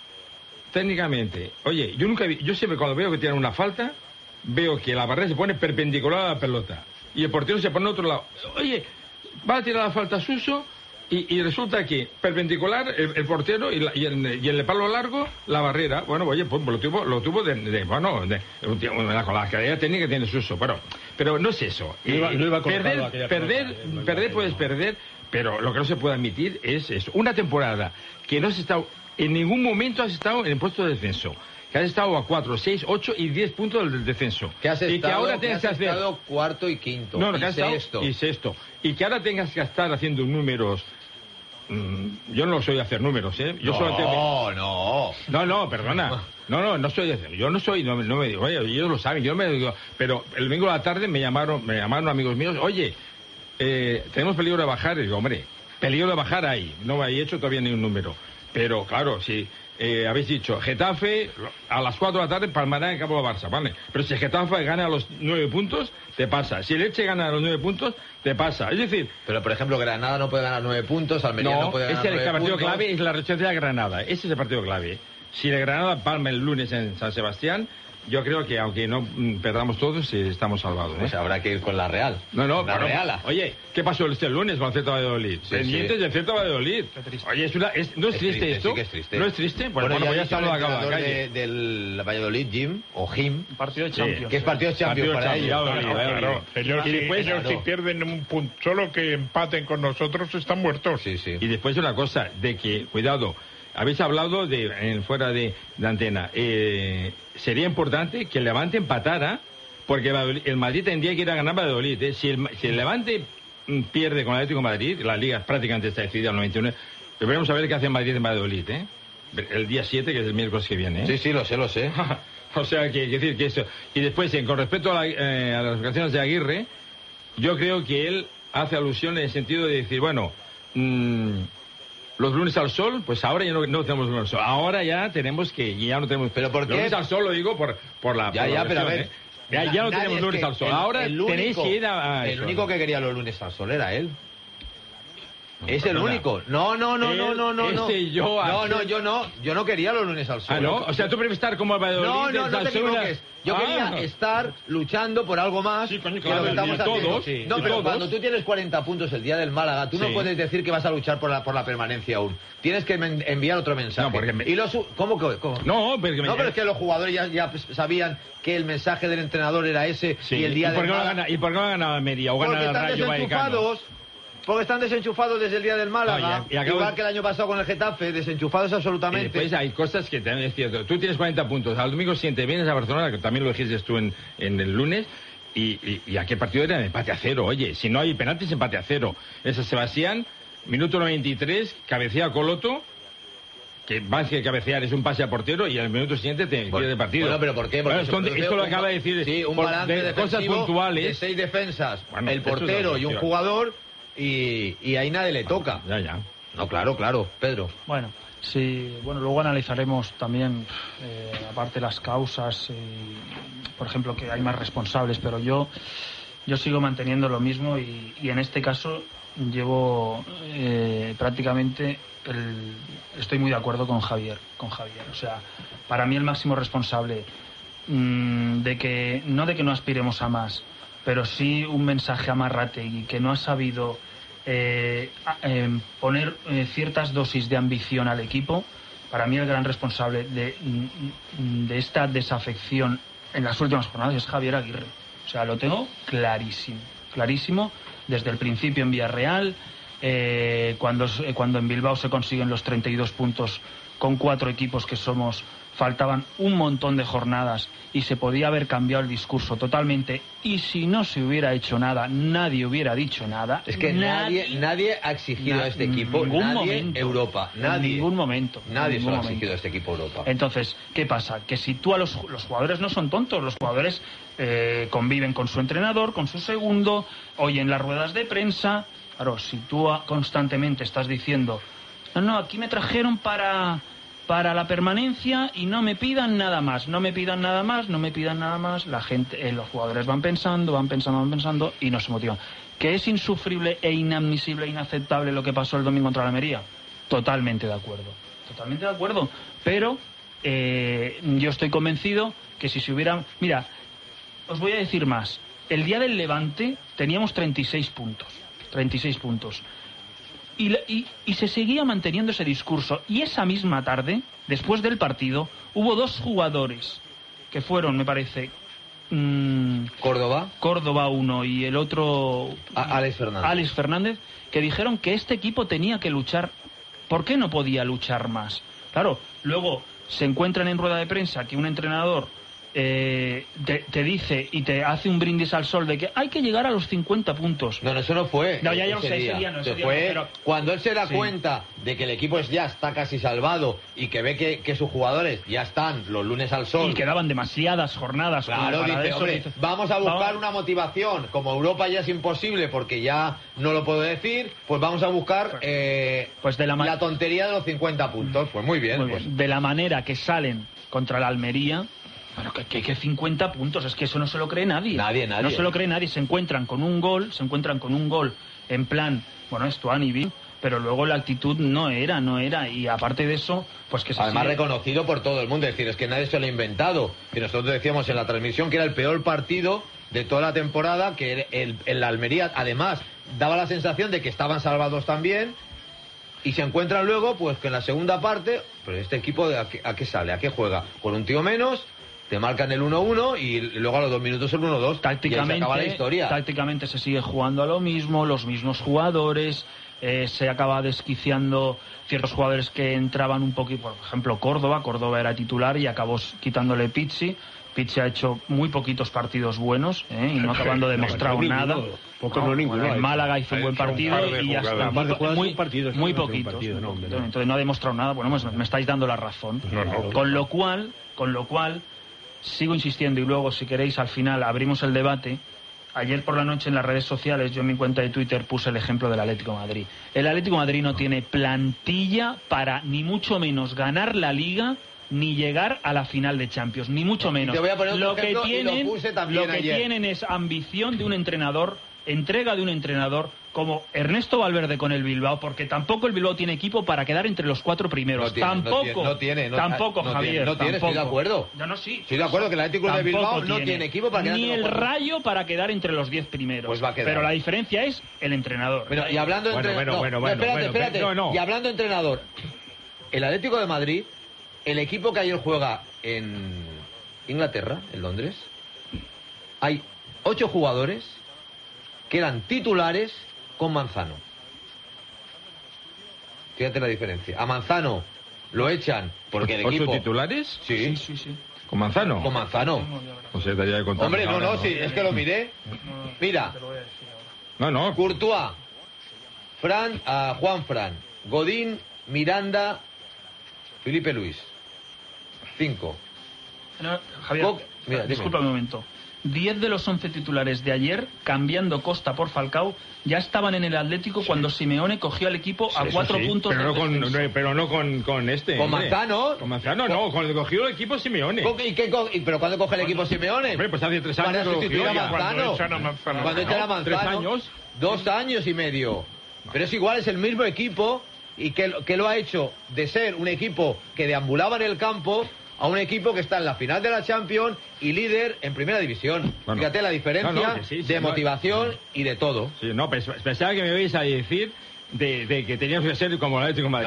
oye, yo siempre cuando veo que tienen una falta, veo que la barrera se pone perpendicular a la pelota y el portero se pone a otro lado. Oye, va a tirar la falta Suso y resulta que perpendicular el portero y el palo largo la barrera. Bueno, oye, pues lo tuvo con la calidad técnica que tiene Suso, pero no es eso. Perder puedes perder, pero lo que no se puede admitir es eso. Una temporada que no has estado, en ningún momento has estado en el puesto de descenso. Que has estado a 4, 6, 8 y 10 puntos del descenso. Que has estado, y que ahora tengas que hacer cuarto y quinto. Y sexto. Y que ahora tengas que estar haciendo números. Yo no soy de hacer números, Yo No, perdona. No soy de hacer. Yo no soy, no me digo, oye, ellos lo saben, yo me digo, pero el domingo a la tarde me llamaron amigos míos, oye, tenemos peligro de bajar, y digo, hombre, peligro de bajar hay, no he hecho todavía ni un número, pero claro, si habéis dicho, Getafe a las 4 de la tarde palmará en campo de Barça, ¿vale? Pero si Getafe gana a los 9 puntos, te pasa. Si el Elche gana a los 9 puntos, te pasa. Es decir... Pero, por ejemplo, Granada no puede ganar 9 puntos, Almería no puede ganar 9 puntos. El partido clave es la resistencia de Granada. Ese es el partido clave. Si el Granada palma el lunes en San Sebastián, yo creo que aunque no perdamos todos, estamos salvados. Pues habrá que ir con la Real. La Real. Oye, ¿qué pasó este lunes con el Celta Valladolid? Pendientes del Celta Valladolid. Oye, ¿no es triste esto? Sí que es triste. ¿No es triste? Bueno, ya está el entrenador del Valladolid, Jim, partido de Champions. Que es partido de Champions para ellos. Ellos si pierden un punto, solo que empaten con nosotros, están muertos. Sí. Y después una cosa, de que, cuidado, habéis hablado fuera de antena. Sería importante que el Levante empatara, porque el Madrid tendría que ir a ganar Valladolid. Si el Levante pierde con el Atlético de Madrid, la liga prácticamente está decidida al 91. Veremos a ver qué hace Madrid en Valladolid, el día 7, que es el miércoles que viene. Sí, lo sé. O sea, decir que eso. Y después, con respecto a las vacaciones de Aguirre, yo creo que él hace alusión en el sentido de decir, bueno, los lunes al sol, pues ahora ya no tenemos lunes al sol. Ahora ya tenemos que, ya no tenemos. ¿Pero por qué? Lunes al sol lo digo por la. Pero a ver. Ya no tenemos lunes al sol. Ahora tenéis que ir a. El único que quería los lunes al sol era él. Es el único. No. Yo no quería los lunes al sol. ¿No? O sea, tú prefieres estar como el Valladolid. No te equivoques. Yo quería estar luchando por algo más que lo que estamos haciendo. Pero cuando tú tienes 40 puntos el día del Málaga, tú no puedes decir que vas a luchar por la permanencia aún. Tienes que enviar otro mensaje. ¿Cómo? Pero es que los jugadores ya sabían que el mensaje del entrenador era ese y el día del Málaga. ¿Y por qué no ha ganado Almería o gana el Rayo Vallecano? Porque están desenchufados desde el día del Málaga, igual que el año pasado con el Getafe, desenchufados absolutamente. Y después hay cosas que también es cierto. Tú tienes 40 puntos, al domingo siguiente vienes a Barcelona, que también lo dijiste tú en el lunes, y aquel partido era empate a 0. Oye, si no hay penaltis, empate a 0. San Sebastián, minuto 93, cabecea Coloto, que más que cabecear es un pase a portero, y al minuto siguiente te pierde el partido. Bueno, ¿pero por qué? Porque esto lo acaba de decir. Sí, un balance de cosas puntuales. De 6 defensas, el portero y un jugador. Y ahí nadie le toca. Ya. No, claro, Pedro. Bueno, sí, luego analizaremos también, aparte las causas, por ejemplo, que hay más responsables, pero yo sigo manteniendo lo mismo y en este caso llevo prácticamente estoy muy de acuerdo con Javier. O sea, para mí el máximo responsable de que no aspiremos a más, pero sí un mensaje a Marrategui, que no ha sabido poner ciertas dosis de ambición al equipo. Para mí el gran responsable de esta desafección en las últimas jornadas es Javier Aguirre. O sea, lo tengo clarísimo, desde el principio en Villarreal, cuando en Bilbao se consiguen los 32 puntos con 4 equipos que somos, faltaban un montón de jornadas y se podía haber cambiado el discurso totalmente, y si no se hubiera hecho nada, nadie hubiera dicho nada. Es que nadie ha exigido a este equipo, Europa, nadie. En ningún momento. Nadie se lo ha exigido a este equipo Europa. Entonces, ¿qué pasa? Que si tú los jugadores no son tontos, los jugadores conviven con su entrenador, con su segundo, oyen las ruedas de prensa. Claro, si tú constantemente estás diciendo, no, aquí me trajeron para la permanencia y no me pidan nada más, la gente, los jugadores van pensando y no se motivan. ¿Que es insufrible e inadmisible e inaceptable lo que pasó el domingo contra la Almería? Totalmente de acuerdo, pero yo estoy convencido que si se hubiera... Mira, os voy a decir más, el día del Levante teníamos 36 puntos. Y se seguía manteniendo ese discurso. Y esa misma tarde, después del partido, hubo 2 jugadores que fueron, me parece, Córdoba uno y el otro Alex Fernández, que dijeron que este equipo tenía que luchar. ¿Por qué no podía luchar más? Claro, luego se encuentran en rueda de prensa que un entrenador te dice y te hace un brindis al sol de que hay que llegar a los 50 puntos. No, eso no fue. No, ya lo sé, ese día no. Pero cuando él se da cuenta de que el equipo ya está casi salvado y que ve que sus jugadores ya están los lunes al sol. Y quedaban demasiadas jornadas. Claro, dice, vamos a buscar una motivación. Como Europa ya es imposible porque ya no lo puedo decir, pues vamos a buscar la tontería de los 50 puntos. Pues muy bien. Pues. De la manera que salen contra la Almería... Bueno, que 50 puntos, es que eso no se lo cree nadie. Nadie. No se lo cree nadie. Se encuentran con un gol en plan, bueno, esto Anibi, pero luego la actitud no era. Y aparte de eso, pues que se además reconocido por todo el mundo, es decir, es que nadie se lo ha inventado. Y nosotros decíamos en la transmisión que era el peor partido de toda la temporada, que en la Almería, además, daba la sensación de que estaban salvados también. Y se encuentran luego, pues que en la segunda parte, pero este equipo, ¿a qué sale? ¿A qué juega? Con un tío menos... Te marcan el 1-1 y luego a los 2 minutos el 1-2. Tácticamente, y se acaba la historia. Tácticamente se sigue jugando a lo mismo, los mismos jugadores, se acaba desquiciando ciertos jugadores que entraban un poquito, por ejemplo Córdoba era titular y acabó quitándole Pizzi ha hecho muy poquitos partidos buenos y no acabando de demostrar nada. En Málaga hizo un buen partido y ya está. Muy poquitos. Entonces no ha demostrado nada. Bueno, pues me estáis dando la razón. Con lo cual sigo insistiendo, y luego si queréis al final abrimos el debate. Ayer por la noche en las redes sociales, yo en mi cuenta de Twitter puse el ejemplo del Atlético de Madrid. El Atlético de Madrid no tiene plantilla para ni mucho menos ganar la Liga ni llegar a la final de Champions, ni mucho menos. Te voy a poner lo que tienen es ambición de un entrenador, entrega de un entrenador como Ernesto Valverde con el Bilbao, porque tampoco el Bilbao tiene equipo para quedar entre los 4 primeros. Tampoco, Javier. Estoy de acuerdo. Estoy de acuerdo que el Atlético de Bilbao no tiene equipo para quedar ni el Rayo para quedar entre los 10 primeros. Pues va a quedar. Pero la diferencia es el entrenador. Bueno, y hablando de espérate. Y hablando de entrenador, el Atlético de Madrid, el equipo que ayer juega en Inglaterra, en Londres, hay 8 jugadores que eran titulares con Manzano. Fíjate la diferencia. A Manzano lo echan porque el equipo... ¿8 titulares? Sí. ¿Con Manzano? Con Manzano. O sea, te de contar. Hombre, sí, es que lo miré. Mira. No. Courtois, Juan Fran, Godín, Miranda, Felipe Luis. 5. Javier, disculpa un momento. 10 de los 11 titulares de ayer, cambiando Costa por Falcao, ya estaban en el Atlético cuando Simeone cogió al equipo a 4 puntos. Pero no con este. ¿Con Manzano? Con Manzano no, cuando cogió el equipo Simeone. ¿Pero cuándo coge el equipo Simeone? Hombre, pues hace 3 años. Para sustituir a Manzano. Cuando echan a Manzano. 3 años. 2 años y medio. Pero es igual, es el mismo equipo y que lo ha hecho de ser un equipo que deambulaba en el campo a un equipo que está en la final de la Champions y líder en primera división. Bueno. Fíjate la diferencia de motivación y de todo. Sí, no, pensaba que me ibais a decir de que teníamos que ser como el Atlético de Madrid.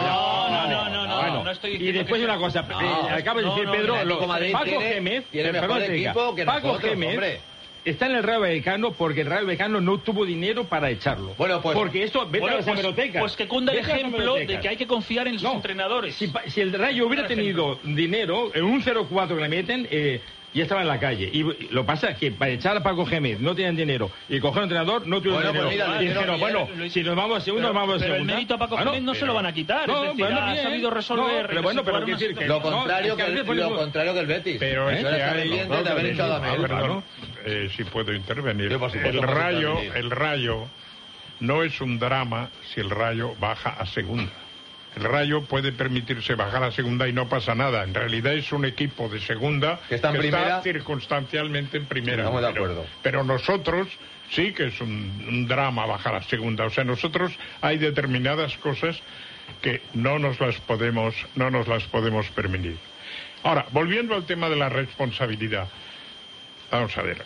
No estoy y después una cosa, acaba de decir Pedro, Paco Gémez, tiene mejor equipo que Paco nosotros, Gémez, hombre. está en el Rayo Vallecano porque el Rayo Vallecano no tuvo dinero para echarlo. Bueno, pues... Porque esto, vete a las hemerotecas. Pues que cunda el Vete a las ejemplo de hemerotecas. que hay que confiar en sus entrenadores. Si el Rayo hubiera tenido dinero, en un 0-4 que le meten, ya estaba en la calle. Y lo pasa es que para echar a Paco Gémez no tenían dinero y coger un entrenador no tuvieron dinero. Pues y dijeron, bueno, si nos vamos a segundo, nos vamos a segunda. Pero el mérito a Paco Gémez no se lo van a quitar. No, es decir, bueno, ha bien, sabido resolver. pero bueno, pero quiero decir que... Lo contrario que el Betis. Pero es que hay... de haber echado a Mel. Perdón, si puedo intervenir. Sí, por supuesto, El Rayo no es un drama si el Rayo baja a segunda. El Rayo puede permitirse bajar a segunda y no pasa nada. En realidad es un equipo de segunda que está circunstancialmente en primera. Estamos de acuerdo. Pero nosotros sí que es un drama bajar a segunda. O sea, nosotros hay determinadas cosas que no nos las podemos permitir. Ahora, volviendo al tema de la responsabilidad. Vamos a ver.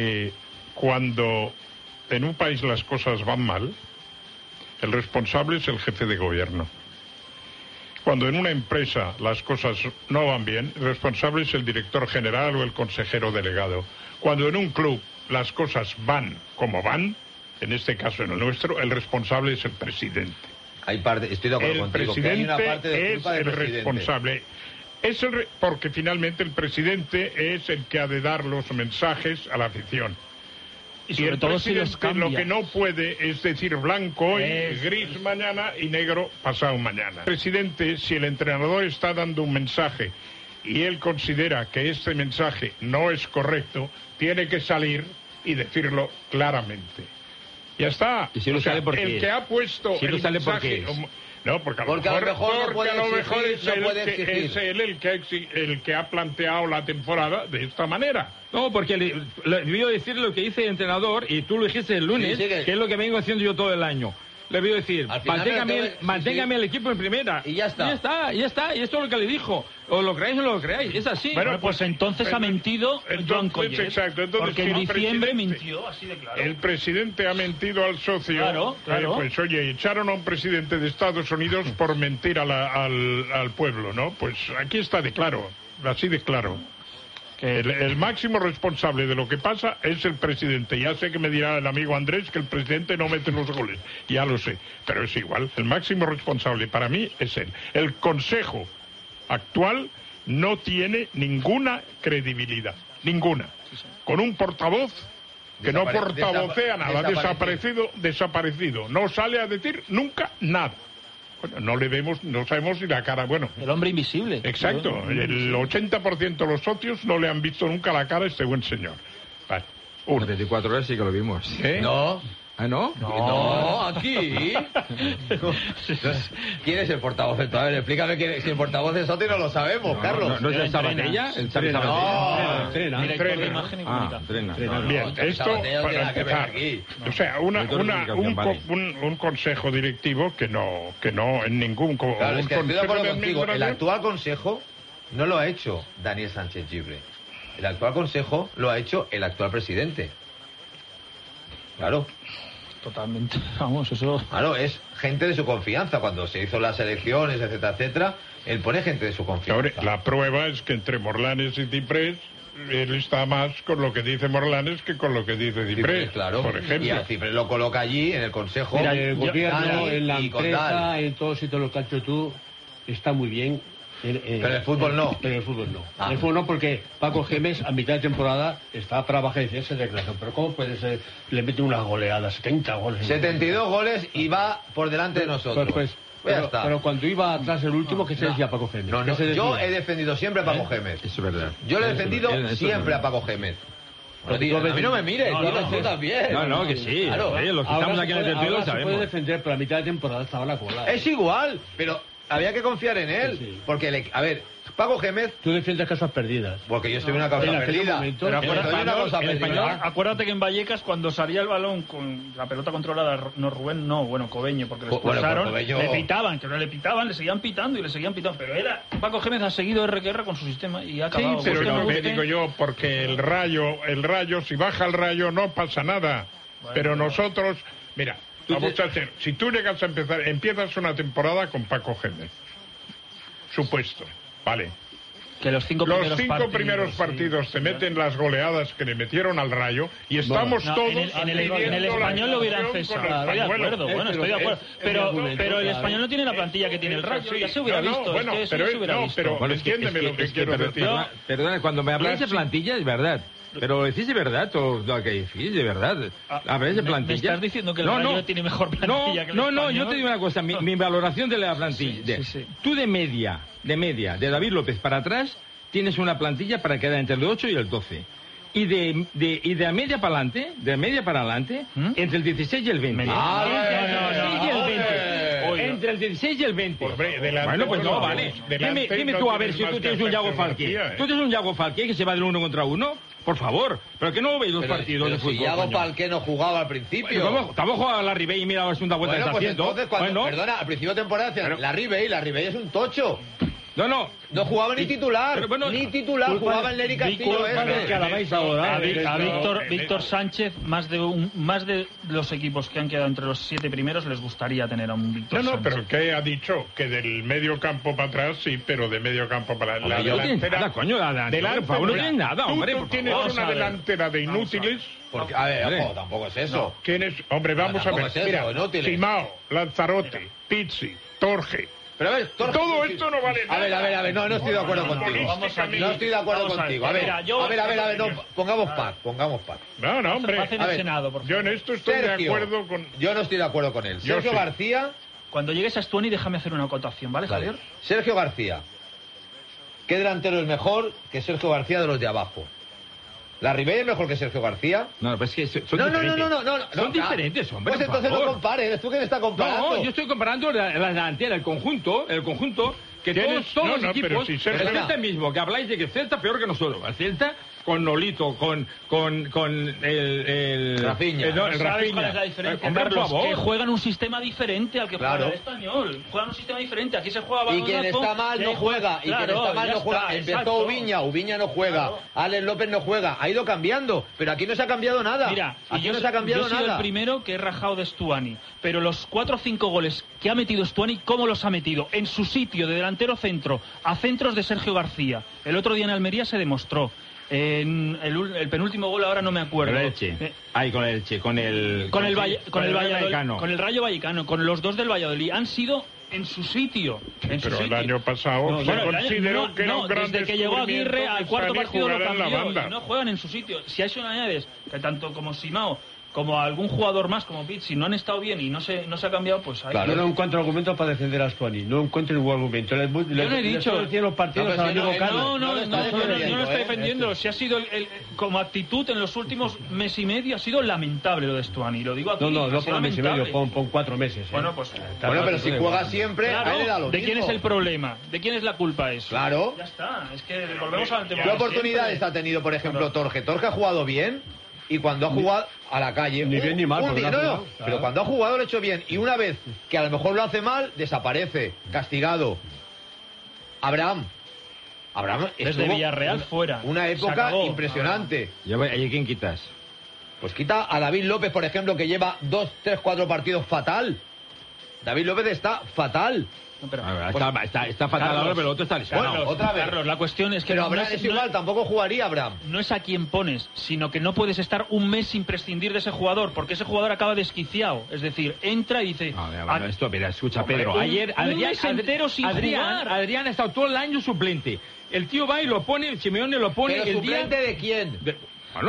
Cuando en un país las cosas van mal, el responsable es el jefe de gobierno. Cuando en una empresa las cosas no van bien, el responsable es el director general o el consejero delegado. Cuando en un club las cosas van como van, en este caso en el nuestro, el responsable es el presidente. Estoy de acuerdo contigo, que hay una parte de culpa del presidente. Responsable. Porque finalmente el presidente es el que ha de dar los mensajes a la afición. Y sobre el todo si los presidente cambia. lo que no puede es decir blanco hoy, gris mañana y negro pasado mañana. El presidente, si el entrenador está dando un mensaje y él considera que este mensaje no es correcto, tiene que salir y decirlo claramente. Ya está. ¿Y si no sale por qué? El que ha puesto Si no el sale por mensaje... qué No, porque a lo mejor es el que ha planteado la temporada de esta manera. No, porque le voy a decir lo que dice el entrenador, y tú lo dijiste el lunes, que es lo que vengo haciendo yo todo el año. Le voy a decir, manténgame el equipo en primera. Y ya está. Y esto es lo que le dijo. O lo creáis o no lo creáis, es así. Bueno, pues entonces ha mentido Joan Collet. Exacto, porque en diciembre mintió, así de claro. El presidente ha mentido al socio. Claro. Pues oye, echaron a un presidente de Estados Unidos por mentir al pueblo, ¿no? Pues aquí está de claro, así de claro. El máximo responsable de lo que pasa es el presidente. Ya sé que me dirá el amigo Andrés que el presidente no mete los goles. Ya lo sé, pero es igual. El máximo responsable para mí es él. El Consejo actual no tiene ninguna credibilidad. Ninguna. Con un portavoz que no portavocea nada. Desaparecido. No sale a decir nunca nada. Bueno, no le vemos, no sabemos ni la cara. Bueno, el hombre invisible. Exacto. El 80% de los socios no le han visto nunca la cara a este buen señor. Vale. 24 horas sí que lo vimos. No. ¿Ah, no? No, aquí. ¿Quién es el portavoz? A ver, explícame si el portavoz es Soto y no lo sabemos, Carlos. ¿No es el Sabatella? El Sabatella. Entrena. Bien, esto para empezar. O sea, un consejo directivo que no en ningún... Claro, es que estoy de acuerdo contigo. El actual consejo no lo ha hecho Daniel Sánchez Gibre. El actual consejo lo ha hecho el actual presidente. Claro. Totalmente, vamos, eso... Claro, es gente de su confianza. Cuando se hizo las elecciones, etcétera, etcétera, él pone gente de su confianza. Ahora, la prueba es que entre Morlanes y Ciprés, él está más con lo que dice Morlanes que con lo que dice Ciprés, claro. Por ejemplo. Y a Ciprés lo coloca allí, en el consejo. Mira, el gobierno, en la y empresa, en todo sitio lo que has hecho tú, está muy bien. Pero el fútbol no. Pero el fútbol no. El fútbol no, porque Paco Gémez a mitad de temporada está para bajar y esa declaración. Pero ¿cómo puede ser? Le meten unas goleadas, 70 goles. 72 goles y va por delante de nosotros. Pero cuando iba atrás el último, ¿qué se decía Paco Gémez? Yo he defendido siempre a Paco Gémez. Eso es verdad. Yo le he defendido siempre a Paco Gémez. A mí no me mires, tú también. No, que sí. Claro. Los que estamos aquí en el tertuelio lo sabemos. Se puede defender, pero a mitad de temporada estaba la cola. Es igual, pero... Había que confiar en él, porque, a ver, Paco Gémez... Tú defiendes causas perdidas. Porque yo estoy en una causa perdida. Pero acuérdate que en Vallecas, cuando salía el balón con la pelota controlada, Cobeño, porque le expulsaron, le pitaban, que no le pitaban, le seguían pitando y le seguían pitando. Pero Paco Gémez ha seguido RQR con su sistema y ha acabado. Sí, pero es lo que digo yo, porque el Rayo, si baja el Rayo no pasa nada. Bueno, pero nosotros, mira, vamos a hacer, si tú llegas a empiezas una temporada con Paco Gémez, supuesto, vale. Que los cinco primeros partidos te meten las goleadas que le metieron al Rayo y estamos todos... En el Español lo hubieran cesado. Estoy de acuerdo. Pero el Español no tiene la plantilla que tiene el Rayo. Ya se hubiera visto. Pero entiéndeme lo que quiero decir. Perdona, cuando me habláis de plantilla es verdad. Pero decís de verdad todo lo que decís, de verdad. Habláis de plantilla. ¿Me estás diciendo que el Rayo tiene mejor plantilla que el Español? No, yo te digo una cosa. Mi valoración de la plantilla. Tú de media, de David López para atrás, tienes una plantilla para quedar entre el 8 y el 12. Y de media para adelante, entre el 16 y el 20. Entre el 16 y el 20. Bueno, pues no, vale. Dime tú, a ver, si tú tienes un Yago Falqué. ¿Tú tienes un Yago Falqué que se va del 1 contra 1? Por favor, pero que no veis los partidos de fútbol. Si Yago Falqué no jugaba al principio. Estamos jugando a la Ribey y mira la segunda vuelta que está haciendo. Perdona, al principio de temporada decían, la Ribey es un tocho. No jugaba ni titular, jugaba en Leri Castillo. A Víctor Sánchez, más de los equipos que han quedado entre los 7 primeros, les gustaría tener a un Víctor Sánchez. Pero ¿qué ha dicho? Que del medio campo para atrás, sí, pero de medio campo para la delantera... No tiene nada, hombre. Tú tienes una delantera de inútiles... Porque, a ver, tampoco es eso. Hombre, vamos a ver. Mira, Simao, Lanzarote, Pizzi, Torge... Pero a ver, todo esto no vale nada. A ver, no estoy de acuerdo contigo. No estoy de acuerdo contigo. A ver, pongamos paz. No, hombre. Yo en esto estoy de acuerdo con... Yo no estoy de acuerdo con él. Sergio García... Cuando llegues a Stuani, déjame hacer una acotación, ¿vale, Javier? Sergio García. ¿Qué delantero es mejor que Sergio García de los de abajo? ¿La Ribey es mejor que Sergio García? No, pero es que son diferentes. Son diferentes, hombre. Pues entonces no compares, ¿tú quién está comparando? No, yo estoy comparando la delantera, el conjunto, que todos los equipos, el Celta mismo, que habláis de que el Celta peor que nosotros. El Celta con Nolito, con el Rafinha. ¿Sabes cuál es la diferencia, Carlos? Que juegan un sistema diferente al que juega el Español. Juegan un sistema diferente. Aquí se juega baloncesto. Y quien está mal no juega. Empezó Ubiña no juega. Alex López no juega. Ha ido cambiando. Pero aquí no se ha cambiado nada. Mira, yo he sido el primero que he rajado de Stuani. Pero los 4 o 5 goles que ha metido Stuani, ¿cómo los ha metido? En su sitio de delantero centro, a centros de Sergio García. El otro día en Almería se demostró. En el penúltimo gol ahora no me acuerdo. Con el Rayo Vallecano, con los dos del Valladolid, han sido en su sitio. El año pasado se consideró que era un gran desde que llegó Aguirre al cuarto partido lo cambió y no juegan en su sitio. Si a eso le añades que tanto como Simao como algún jugador más como Pizzi no han estado bien y no se ha cambiado, pues ahí... Yo no encuentro argumentos para defender a Stuani, no encuentro ningún argumento. Yo no he dicho... los partidos no estoy defendiendo. Si ha sido, como actitud en los últimos mes y medio, ha sido lamentable lo de Stuani, lo digo aquí. No pon mes y medio, pon 4 meses. Bueno, pues... pero si juega siempre, ahí le da lo mismo. ¿De quién es el problema? ¿De quién es la culpa eso? Claro. Ya está, es que volvemos al tema. ¿Qué oportunidades ha tenido, por ejemplo, Torge? Torge ha jugado bien... Y cuando ha jugado a la calle... Ni bien ni mal. Pero cuando ha jugado lo ha hecho bien. Y una vez que a lo mejor lo hace mal, desaparece, castigado. Abraham desde Villarreal fuera. Una época impresionante. ¿Y quién quitas? Pues quita a David López, por ejemplo, que lleva 2, 3, 4 partidos fatal. David López está fatal. Está fatal ahora, pero el otro está lesionado. Bueno, otra vez. Carlos, la cuestión es que... Pero Abraham es igual, tampoco jugaría Abraham. No es a quien pones, sino que no puedes estar un mes sin prescindir de ese jugador, porque ese jugador acaba desquiciado. Es decir, entra y dice... Escucha, Pedro. Ayer Adrián ha estado todo el año suplente. El tío va y lo pone, Simeone lo pone... ¿Pero suplente de quién? No.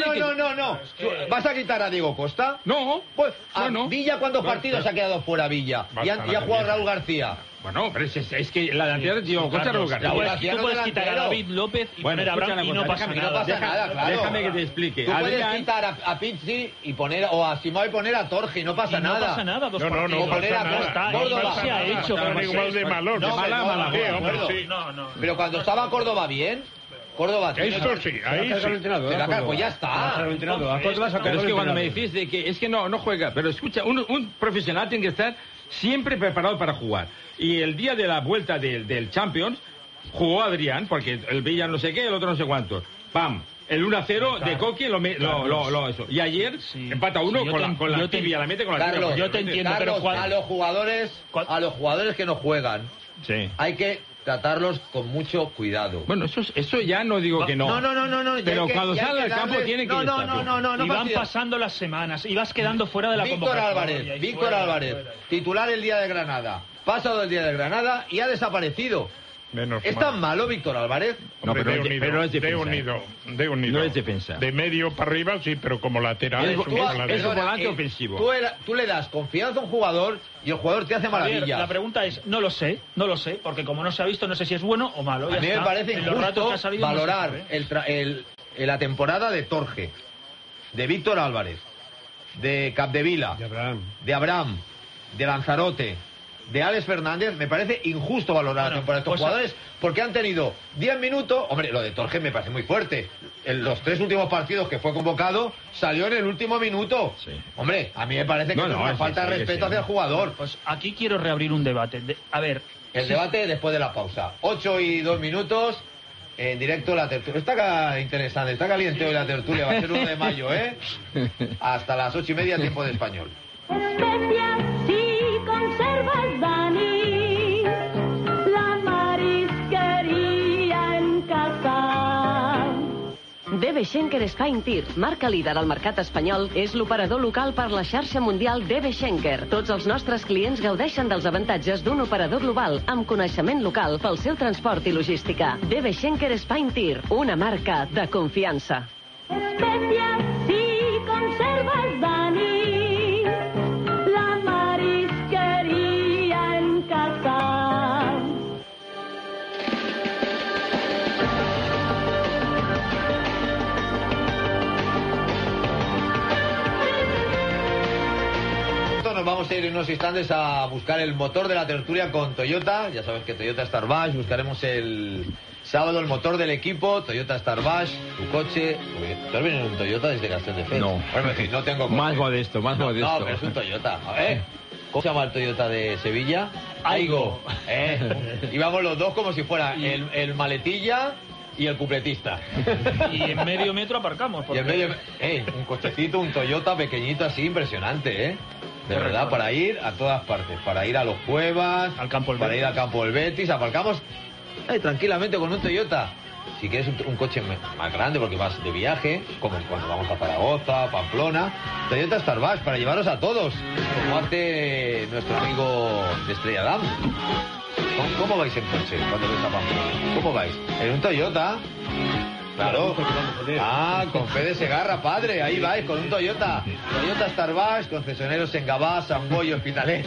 ¿Vas a quitar a Diego Costa? No. Pues Villa, ¿cuántos partidos ha quedado fuera Villa? Y ha jugado Raúl García. Bueno, pero es que la delantera de Diego Costa Tú puedes quitar a David López y poner a Abraham y no pasa nada. Déjame que te explique. Tú puedes quitar a Pizzi y poner, o a Simón y poner a Torge y no pasa nada. No pasa nada, dos partidos. O poner a Córdoba. Se ha hecho. Igual de malo. Pero cuando estaba Córdoba bien... Córdoba, esto sí, ahí sí. Pues ya está. Pero es que cuando me decís de que es que no juega, pero escucha, un profesional tiene que estar siempre preparado para jugar. Y el día de la vuelta del Champions jugó Adrián, porque el Villa no sé qué, el otro no sé cuánto. ¡Pam! El 1-0 de Coqui eso. Y ayer empata uno con la tibia, la mete con la tibia. Yo te entiendo, Carlos, pero a los jugadores que no juegan, hay que tratarlos con mucho cuidado. Bueno, eso ya no digo que no. No. Pero cuando sale al campo tiene que estar. Y van pasando las semanas y vas quedando fuera de la convocatoria. Víctor Álvarez, titular el día de Granada. Pasado el día de Granada y ha desaparecido. ¿Es tan malo Víctor Álvarez? No, pero de unido. No es defensa. De medio para arriba, sí, pero como lateral. Es un volante ofensivo. Tú le das confianza a un jugador y el jugador te hace maravillas. La pregunta es, no lo sé, porque como no se ha visto, no sé si es bueno o malo. A mí me parece injusto valorar la temporada de Torge, de Víctor Álvarez, de Capdevila, de Abraham, de Lanzarote, de Alex Fernández. Me parece injusto valorar la temporada de estos jugadores porque han tenido 10 minutos. Hombre, lo de Torge me parece muy fuerte. En los 3 últimos partidos que fue convocado salió en el último minuto. Hombre, a mí me parece que es una falta de respeto hacia el jugador. Pues aquí quiero reabrir un debate. El debate después de la pausa. 8 y 2 minutos. En directo la tertulia. Está interesante, está caliente hoy la tertulia. Va a ser 1 de mayo, ¿eh? Hasta las 8:30, tiempo de español. Especial si conservas, Dani, la marisquería en casa. DB Schenker Spine Tir, marca líder al mercat espanyol, és l'operador local per la xarxa mundial DB Schenker. Tots els nostres clients gaudeixen dels avantatges d'un operador global amb coneixement local pel seu transport i logística. DB Schenker Spine Tir, una marca de confiança. Especial si conservas, Dani, la marisquería en casa. Nos vamos a ir en unos instantes a buscar el motor de la tertulia con Toyota. Ya sabes que Toyota Starbash, buscaremos el sábado el motor del equipo, Toyota Starbash, tu coche. ¿Tú has venido en un Toyota desde Castelldefels? No. Bueno, no tengo coche. Más modesto. No, pero es un Toyota. A ver, ¿cómo se llama el Toyota de Sevilla? Aigo. Y vamos los dos como si fuera el maletilla y el cupletista. Y en medio metro aparcamos. Y en medio, un cochecito, un Toyota pequeñito así, impresionante, De verdad, para ir a todas partes, para ir a los Cuevas, para ir al campo del Betis, aparcamos tranquilamente con un Toyota. Si quieres un coche más grande porque vas de viaje, como cuando vamos a Zaragoza, Pamplona, Toyota Starbash para llevaros a todos, como hace nuestro amigo de Estrella Damm. ¿Cómo vais en coche cuando vais a Pamplona? ¿Cómo vais? ¿En un Toyota? Claro. Con Fede Segarra, padre, ahí vais, con un Toyota. Toyota Starbash, concesionarios en Gabá, San Boy, Hospitalet.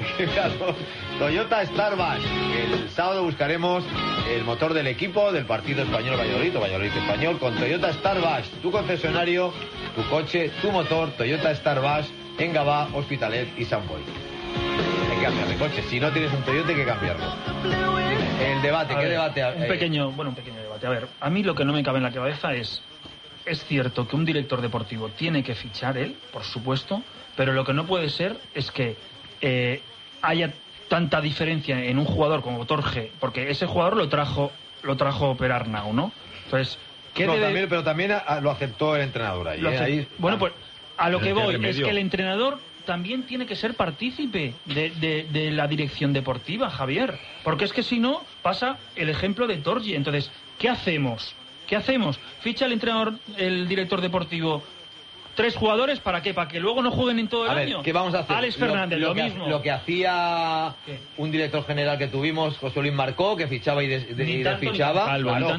Toyota Starbash. El sábado buscaremos el motor del equipo del partido Español-Valladolid, o Valladolid-Español, con Toyota Starbash. Tu concesionario, tu coche, tu motor, Toyota Starbash, en Gabá, Hospitalet y San Boy. Hay que cambiar de coche. Si no tienes un Toyota, hay que cambiarlo. El debate, ¿qué debate? Un pequeño debate. A ver, a mí lo que no me cabe en la cabeza es cierto que un director deportivo tiene que fichar él, por supuesto, pero lo que no puede ser es que haya tanta diferencia en un jugador como Torge, porque ese jugador lo trajo Perarnau, ¿no? Entonces, pero también lo aceptó el entrenador ahí. Bueno, pues a lo que voy es que el entrenador también tiene que ser partícipe de la dirección deportiva, Javier. Porque es que si no, pasa el ejemplo de Torgi. Entonces, ¿qué hacemos? ¿Ficha el entrenador, el director deportivo, 3 jugadores? ¿Para qué? ¿Para que luego no jueguen en todo el año? ¿Qué vamos a hacer? Alex Fernández, lo mismo. Lo que hacía un director general que tuvimos, José Luis Marcó, que fichaba y desfichaba.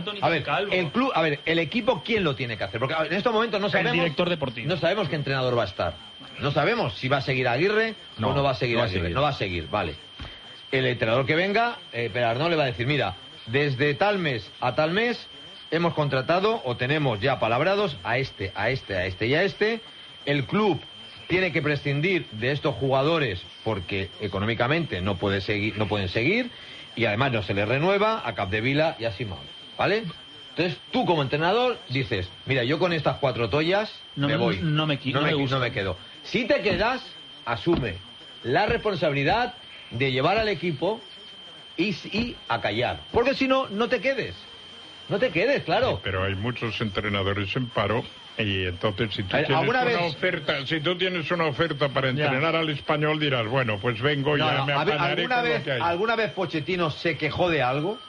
El equipo, ¿quién lo tiene que hacer? Porque en estos momentos no sabemos. El director deportivo. No sabemos qué entrenador va a estar. No sabemos si va a seguir Aguirre o no va a seguir Aguirre. No va a seguir, vale. el entrenador que venga, Perarnau le va a decir, mira, desde tal mes a tal mes hemos contratado o tenemos ya palabrados a este y a este. El club tiene que prescindir de estos jugadores porque económicamente no pueden seguir y además no se les renueva a Capdevila y a Simón, ¿vale? Entonces tú como entrenador dices, mira, yo con estas 4 toallas me voy, no me quedo. Si te quedas, asume la responsabilidad de llevar al equipo y a callar, porque si no, no te quedes, claro. Sí, pero hay muchos entrenadores en paro y entonces si tú tienes una oferta para entrenar al Español dirás, bueno, pues vengo y ya me apanaré con lo que hay. ¿Alguna vez Pochettino se quejó de algo?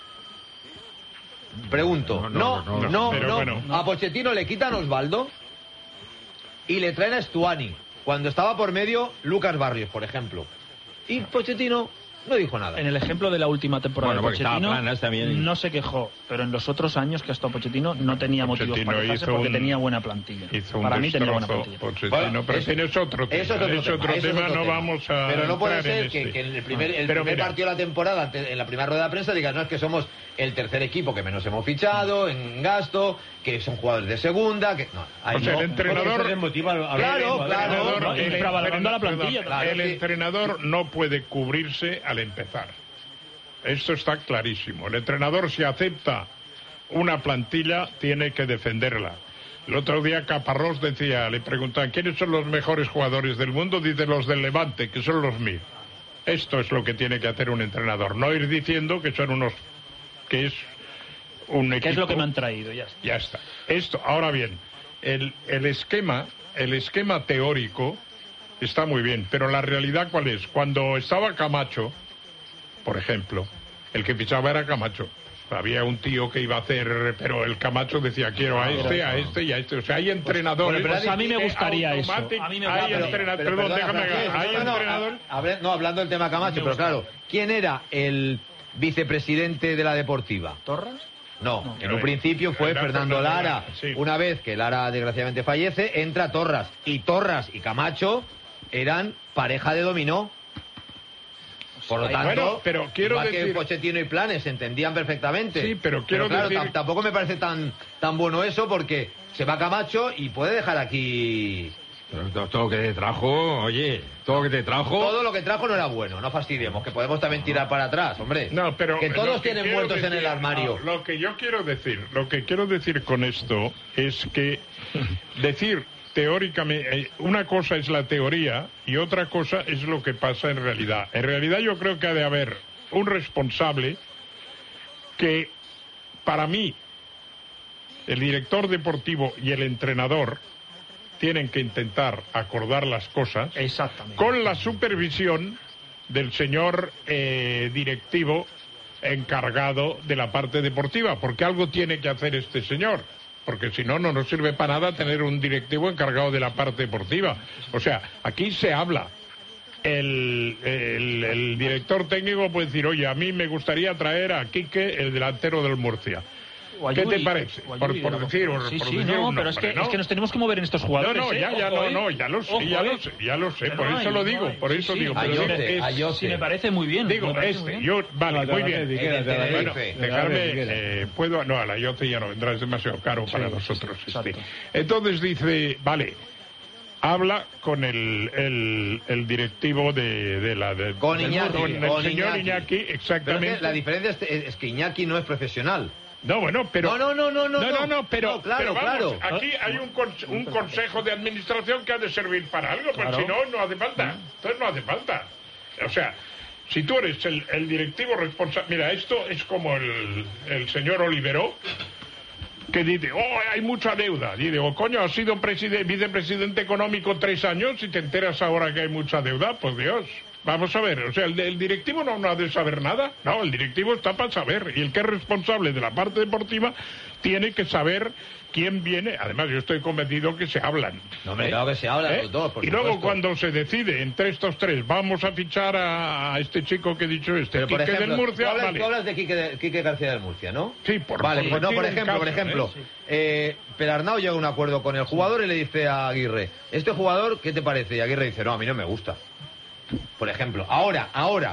Pregunto. No. Bueno. A Pochettino le quitan Osvaldo y le traen a Stuani cuando estaba por medio Lucas Barrios, por ejemplo. Y Pochettino no dijo nada. En el ejemplo de la última temporada de Pochettino no se quejó, pero en los otros años que ha estado Pochettino no tenía motivos para quejarse porque tenía buena plantilla. Para mí tenía buena plantilla. Bueno, pero tienes otro tema, no vamos a... Pero no puede ser que en el primer partido de la temporada, en la primera rueda de prensa, digas, no, es que somos el tercer equipo que menos hemos fichado en gasto, que son jugadores de segunda, que... No, el entrenador... Infravalorando la plantilla. El entrenador no puede cubrirse al empezar. Esto está clarísimo. El entrenador, si acepta una plantilla, tiene que defenderla. El otro día Caparrós decía, le preguntaban, ¿quiénes son los mejores jugadores del mundo? Dice, los del Levante, que son los míos. Esto es lo que tiene que hacer un entrenador. No ir diciendo que son unos... que es un equipo... ¿Qué es lo que me han traído? Ya está. Esto, ahora bien, el esquema teórico está muy bien, pero la realidad ¿cuál es? Cuando estaba Camacho, por ejemplo, el que fichaba era Camacho. Había un tío que iba a hacer, pero el Camacho decía, quiero a este y a este. O sea, hay entrenadores... Pues a mí me gustaría eso. Hablando del tema Camacho, pero claro, ¿quién era el vicepresidente de la Deportiva? ¿Torras? No, en un principio fue Fernando Lara. Sí. Una vez que Lara desgraciadamente fallece, entra Torras. Y Torras y Camacho eran pareja de dominó. Por lo tanto, pero quiero igual decir... que Pochettino y Planes se entendían perfectamente. Sí, pero quiero decir... Tampoco me parece tan bueno eso, porque se va Camacho y puede dejar aquí... Pero todo lo que te trajo, todo lo que trajo no era bueno, no fastidiemos, que podemos también tirar para atrás, hombre. No, pero que todos tienen muertos en el armario. No, lo que quiero decir con esto es que decir teóricamente, una cosa es la teoría y otra cosa es lo que pasa en realidad. En realidad yo creo que ha de haber un responsable que, para mí, el director deportivo y el entrenador tienen que intentar acordar las cosas con la supervisión del señor directivo encargado de la parte deportiva, porque algo tiene que hacer este señor, porque si no, no nos sirve para nada tener un directivo encargado de la parte deportiva. O sea, aquí se habla. El director técnico puede decir, oye, a mí me gustaría traer a Quique, el delantero del Murcia. ¿Qué te parece? Por decir pero es que nos tenemos que mover en estos jugadores. Ya lo sé, por eso lo digo, Sí, me parece muy bien. Digo, muy bien. Dejarme, puedo, no, a la Ayoce ya no vendrá, es demasiado caro para nosotros. Entonces dice, vale, habla con el directivo de la... Con Iñaki. Con el señor Iñaki, exactamente. Pero la diferencia es que Iñaki no es profesional. No, bueno, pero... pero vamos, aquí hay un consejo de administración que ha de servir para algo, pues si no hace falta. Entonces no hace falta. O sea, si tú eres el directivo responsable... Mira, esto es como el señor Oliveró, que dice, hay mucha deuda. Dice, coño, has sido vicepresidente económico 3 años y te enteras ahora que hay mucha deuda. Pues Dios... Vamos a ver, o sea, el directivo no ha de saber nada. No, el directivo está para saber. Y el que es responsable de la parte deportiva tiene que saber quién viene. Además, yo estoy convencido que se hablan. No, claro que se hablan los dos, por y luego cuando se decide entre estos tres, vamos a fichar a este chico que he dicho, Pero, Quique ejemplo, del Murcia. Tú hablas de Quique García del Murcia, ¿no? Sí, por ejemplo, Perarnau llega a un acuerdo con el jugador y le dice a Aguirre, ¿este jugador qué te parece? Y Aguirre dice, no, a mí no me gusta. Por ejemplo, ahora,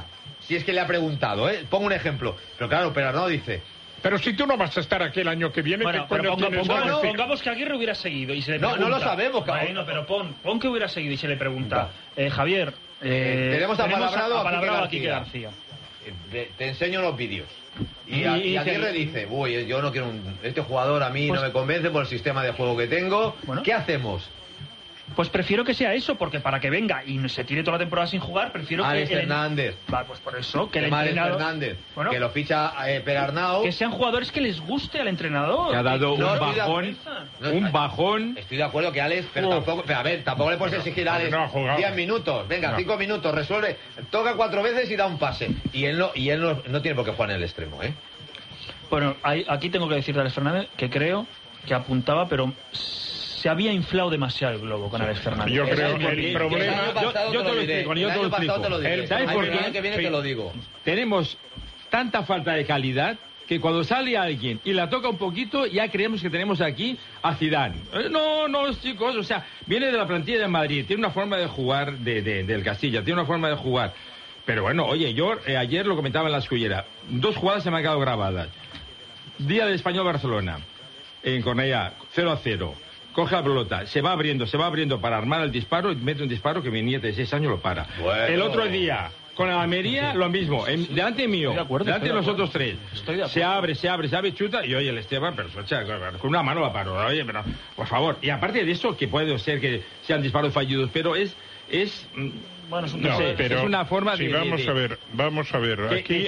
si es que le ha preguntado, ¿eh? Pongo un ejemplo. Pero claro, Perarnau dice... Pero si tú no vas a estar aquí el año que viene, bueno, ¿qué coño tienes que decir? pongamos que Aguirre hubiera seguido y se le pregunta... No lo sabemos, cabrón. Bueno, pero pon que hubiera seguido y se le pregunta... Javier, tenemos apalabrado a Quique García. Te enseño los vídeos. Y Aguirre dice, uy, yo no quiero este jugador, a mí no me convence por el sistema de juego que tengo. Bueno, ¿qué hacemos? Pues prefiero que sea eso, porque para que venga y se tire toda la temporada sin jugar, prefiero Alex que... Fernández. Vale, pues por eso, que el Alex entrenador... Fernández, bueno, que lo ficha Perarnau. Que sean jugadores que les guste al entrenador. Que ha dado un bajón. Estoy de acuerdo que Alex, pero tampoco... Pero a ver, tampoco le puedes exigir a Alex 10 minutos. Venga, 5 minutos, resuelve. Toca 4 veces y da un pase. Y él no tiene por qué jugar en el extremo, ¿eh? Bueno, aquí tengo que decirle a Alex Fernández que creo que apuntaba, pero... se había inflado demasiado el globo con Alex Fernández. Yo creo que el problema... Yo te lo explico, ¿Sabes por qué? Que viene te lo digo. Tenemos tanta falta de calidad que cuando sale alguien y la toca un poquito, ya creemos que tenemos aquí a Zidane. No, chicos, o sea, viene de la plantilla de Madrid, tiene una forma de jugar del Castilla, tiene una forma de jugar. Pero bueno, oye, yo ayer lo comentaba en la escullera, 2 jugadas se me han quedado grabadas. Día del Español Barcelona, en Cornellà, 0-0. Coge la pelota, se va abriendo para armar el disparo y mete un disparo que mi nieta de 6 años lo para. Bueno. El otro día, con la Almería, lo mismo, delante mío, delante de nosotros 3. Se abre, chuta, y oye, el Esteban, pero con una mano la paro, oye, pero por favor. Y aparte de eso, que puede ser que sean disparos fallidos, pero bueno, es una forma de... Vamos a ver. Aquí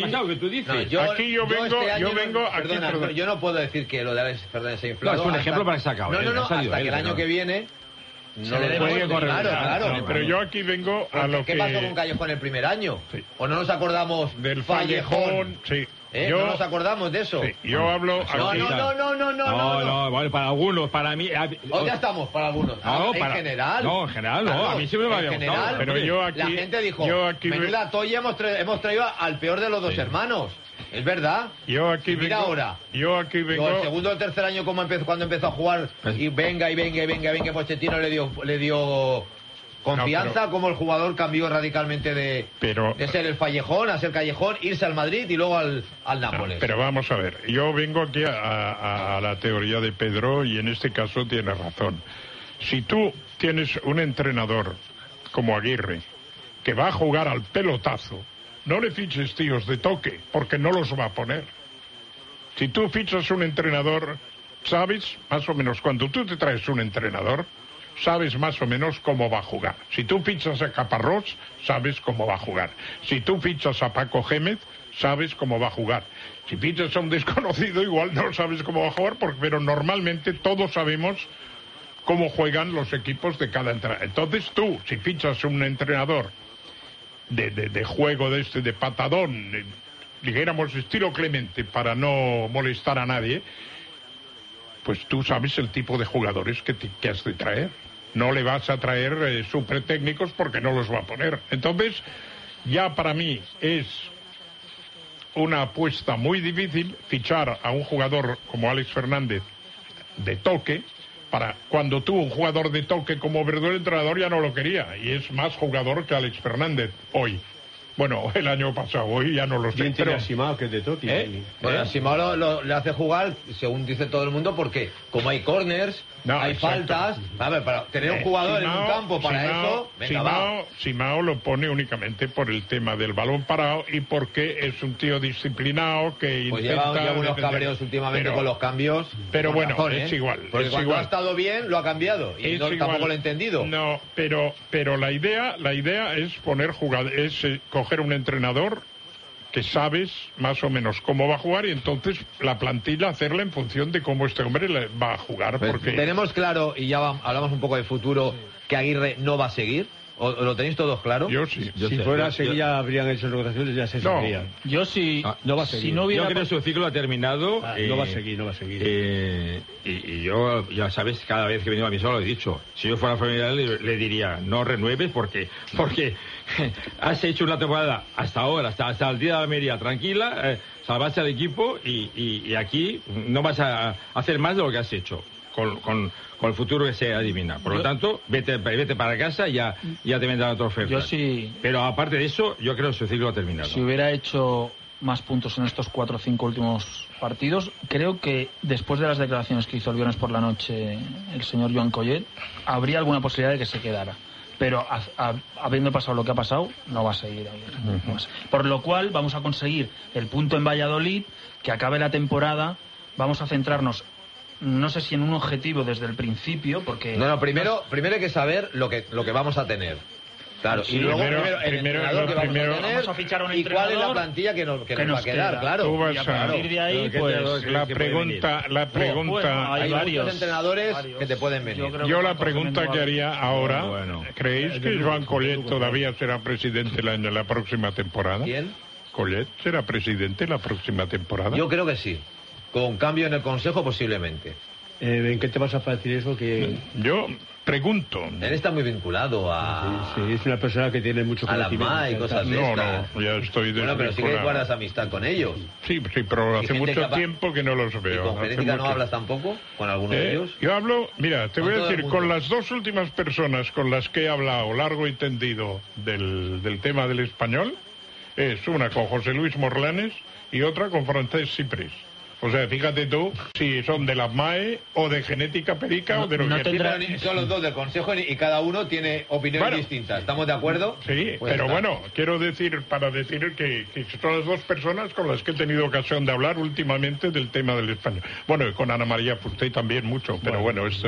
yo no puedo decir que lo de Alex Fernández se ha inflado. Es un ejemplo para que se acabe. Hasta que el año que viene... No le puede correr. Claro. Pero yo aquí vengo a lo que... ¿Qué pasó con Callejón el primer año? Sí. ¿O no nos acordamos del Fallejón? Sí. ¿No nos acordamos de eso? Sí. Yo hablo aquí... No, vale, para algunos, para mí... ¿O ya estamos para algunos? En general. No, en general no, a mí siempre me había gustado. Pero yo aquí... La gente dijo, menuda toya hemos traído al peor de los dos hermanos. Es verdad. Yo aquí vengo... ahora. Yo aquí vengo... El segundo o el tercer año cuando empezó a jugar y venga, Pochettino le dio confianza, como el jugador cambió radicalmente de ser el Fallejón a ser Callejón, irse al Madrid y luego al Nápoles. Pero vamos a ver, yo vengo aquí a la teoría de Pedro y en este caso tiene razón. Si tú tienes un entrenador como Aguirre que va a jugar al pelotazo, no le fiches tíos de toque, porque no los va a poner. Si tú fichas un entrenador, sabes más o menos, cuando tú te traes un entrenador, sabes más o menos cómo va a jugar. Si tú fichas a Caparrós, sabes cómo va a jugar. Si tú fichas a Paco Gémez, sabes cómo va a jugar. Si fichas a un desconocido, igual no sabes cómo va a jugar, pero normalmente todos sabemos cómo juegan los equipos de cada entrenador. Entonces tú, si fichas un entrenador de juego de patadón, dijéramos estilo Clemente, para no molestar a nadie, pues tú sabes el tipo de jugadores que has de traer. No le vas a traer super técnicos porque no los va a poner. Entonces, ya para mí es una apuesta muy difícil fichar a un jugador como Alex Fernández de toque, para cuando tuvo un jugador de toque como Verdú, el entrenador ya no lo quería, y es más jugador que Alex Fernández hoy. Bueno, el año pasado, hoy ya no lo sé. Pero Simao, que es de toque. Bueno, Simao le hace jugar, según dice todo el mundo, porque como hay corners, hay faltas. A ver, para tener un jugador en un campo para eso, venga, Simao lo pone únicamente por el tema del balón parado y porque es un tío disciplinado que pues intenta... lleva unos cabreos últimamente con los cambios. Pero bueno, razón, es igual. Porque es cuando igual. ha estado bien, lo ha cambiado. Y tampoco lo he entendido. No, pero la idea es poner jugadores, coger un entrenador que sabes más o menos cómo va a jugar y entonces la plantilla hacerla en función de cómo este hombre va a jugar. Porque tenemos claro, y ya hablamos un poco de futuro, que Aguirre no va a seguir. ¿O lo tenéis todos claro? Yo sí. Si fuera Sevilla habrían hecho negociaciones, ya se sabría. Yo sí. No va a seguir. Si no yo creo que su ciclo ha terminado. No va a seguir. Y yo, ya sabes, cada vez que he venido a mi solo he dicho, si yo fuera familiar le diría, no renueves porque has hecho una temporada hasta ahora, hasta el día de la Almería tranquila, salvaste al equipo y aquí no vas a hacer más de lo que has hecho. con el futuro que se adivina. Por lo tanto, vete para casa y ya te vendrán otra oferta. Yo sí. Pero aparte de eso, yo creo que su ciclo ha terminado. Si hubiera hecho más puntos en estos 4 o 5 últimos partidos, creo que después de las declaraciones que hizo el viernes por la noche el señor Joan Collet, habría alguna posibilidad de que se quedara. Pero habiendo pasado lo que ha pasado, no va a seguir Aguirre. Por lo cual vamos a conseguir el punto en Valladolid, que acabe la temporada. Vamos a centrarnos, no sé si en un objetivo desde el principio, porque... No, primero hay que saber lo que vamos a tener. Claro, sí, y luego primero vamos a fichar un entrenador, y cuál es la plantilla que nos va a quedar, claro. Tú vas y a partir de ahí, pues... La pregunta... Bueno, hay varios entrenadores que te pueden venir. Yo la pregunta que haría ahora, ¿creéis que Joan Collet todavía será presidente la próxima temporada? ¿Quién? ¿Collet será presidente la próxima temporada? Yo creo que sí. Con cambio en el Consejo, posiblemente. ¿En qué te vas a decir eso? Que yo pregunto. Él está muy vinculado a... Sí, es una persona que tiene mucho conocimiento. A la MA y cosas de estas. No, ya estoy desvinculado. Bueno, pero sí que guardas amistad con ellos. Sí, pero hace mucho tiempo que no los veo. ¿Y con Genética no hablas tampoco? ¿Con alguno de ellos? Yo hablo, mira, te voy a decir, con las 2 últimas personas con las que he hablado largo y tendido del tema del español, es una con José Luis Morlanes y otra con Francesc Ciprés. O sea, fíjate tú si son de la MAE o de Genética Perica o de lo que... Son los dos del Consejo y cada uno tiene opiniones distintas. ¿Estamos de acuerdo? Sí, pues pero bueno, quiero decir, para decir que son las 2 personas con las que he tenido ocasión de hablar últimamente del tema del español. Bueno, y con Ana María Fuster también mucho, pero bueno, esto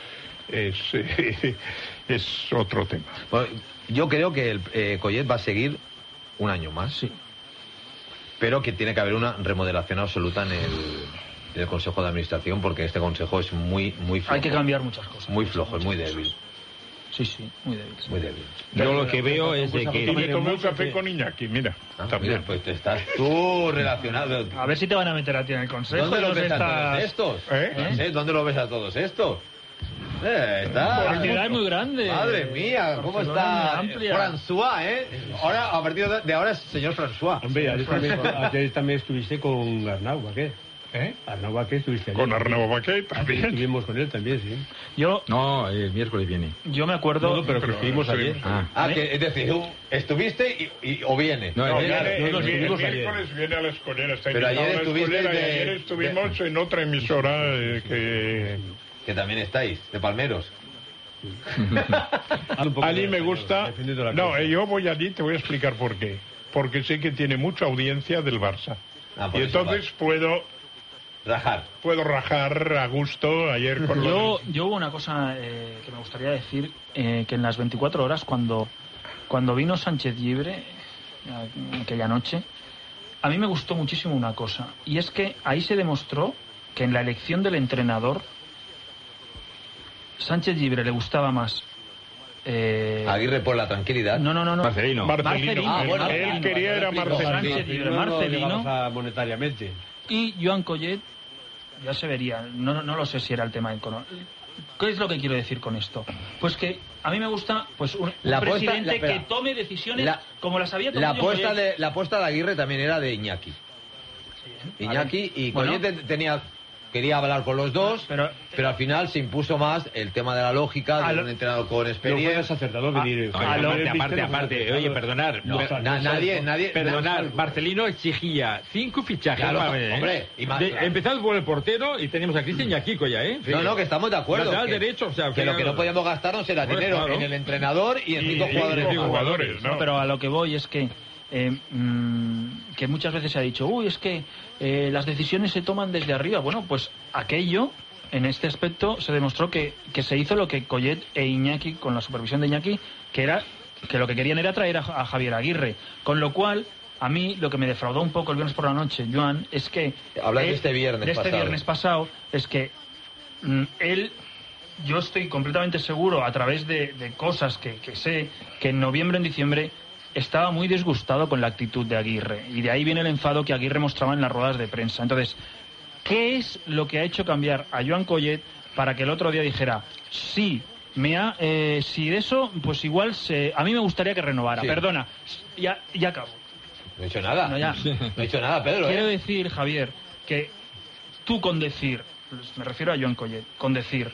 es otro tema. Bueno, yo creo que Collet va a seguir un año más. Sí. Pero que tiene que haber una remodelación absoluta en el Consejo de Administración, porque este Consejo es muy flojo. Hay que cambiar muchas cosas. Muy flojo, es muy débil. Sí, muy débil. Muy débil. Yo lo que veo es de que... Me tomé un café con Iñaki, mira. También. Mira, pues te estás tú relacionado. A ver si te van a meter a ti en el Consejo. ¿Dónde los ves a todos estos? ¿Dónde los ves a todos estos? La entidad es muy grande. Madre mía, ¿cómo está François, Ahora, a partir de ahora, señor François. Hombre, ayer también estuviste con Arnau Baquet. Arnau Baquet estuviste ayer. Con Arnau Baquet también. Estuvimos con él también, sí. No, el miércoles viene. Yo me acuerdo... No, pero que estuvimos ayer. Que, es decir, estuviste o viene. No, el miércoles viene a la Escolera. Pero ayer estuvimos en otra emisora que también estáis, de Palmeros. Allí me gusta... No, yo voy allí, te voy a explicar por qué. Porque sé que tiene mucha audiencia del Barça. Y entonces puedo rajar a gusto ayer con yo hubo una cosa que me gustaría decir, que en las 24 horas, cuando vino Sánchez Llibre, aquella noche, a mí me gustó muchísimo una cosa. Y es que ahí se demostró que en la elección del entrenador, Sánchez Llibre le gustaba más Aguirre por la tranquilidad. No. Marcelino. Él quería era Marcelino. Sánchez Llibre, Marcelino. Monetariamente. Y Joan Collet, ya se vería. No lo sé si era el tema económico. ¿Qué es lo que quiero decir con esto? Pues que a mí me gusta un presidente que tome decisiones como las había tomado. La apuesta de Aguirre también era de Iñaki. Iñaki y Collet quería hablar con los dos, pero al final se impuso más el tema de la lógica de un entrenador con experiencia. Aparte, oye, perdonar. Nadie. Perdonar, Marcelino exigía 5 fichajes. Claro, empezamos por el portero y tenemos a Cristian y a Kiko ya, ¿eh? No, que estamos de acuerdo. Que lo que no podíamos gastarnos era dinero en el entrenador y en 5 jugadores. No, pero a lo que voy es que muchas veces se ha dicho, es que las decisiones se toman desde arriba. Bueno, pues aquello, en este aspecto, se demostró que se hizo lo que Collet e Iñaki, con la supervisión de Iñaki, que lo que querían era traer a Javier Aguirre. Con lo cual, a mí lo que me defraudó un poco el viernes por la noche, Joan, es que... Hablas de este viernes pasado, es que yo estoy completamente seguro, a través de cosas que sé, que en noviembre, en diciembre, estaba muy disgustado con la actitud de Aguirre, y de ahí viene el enfado que Aguirre mostraba en las ruedas de prensa. Entonces, ¿qué es lo que ha hecho cambiar a Joan Collet para que el otro día dijera, si de eso, pues igual a mí me gustaría que renovara? Sí. Perdona, ya acabo. No he hecho nada. No he hecho nada, Pedro. Quiero decir, Javier, que tú con decir me refiero a Joan Collet, con decir,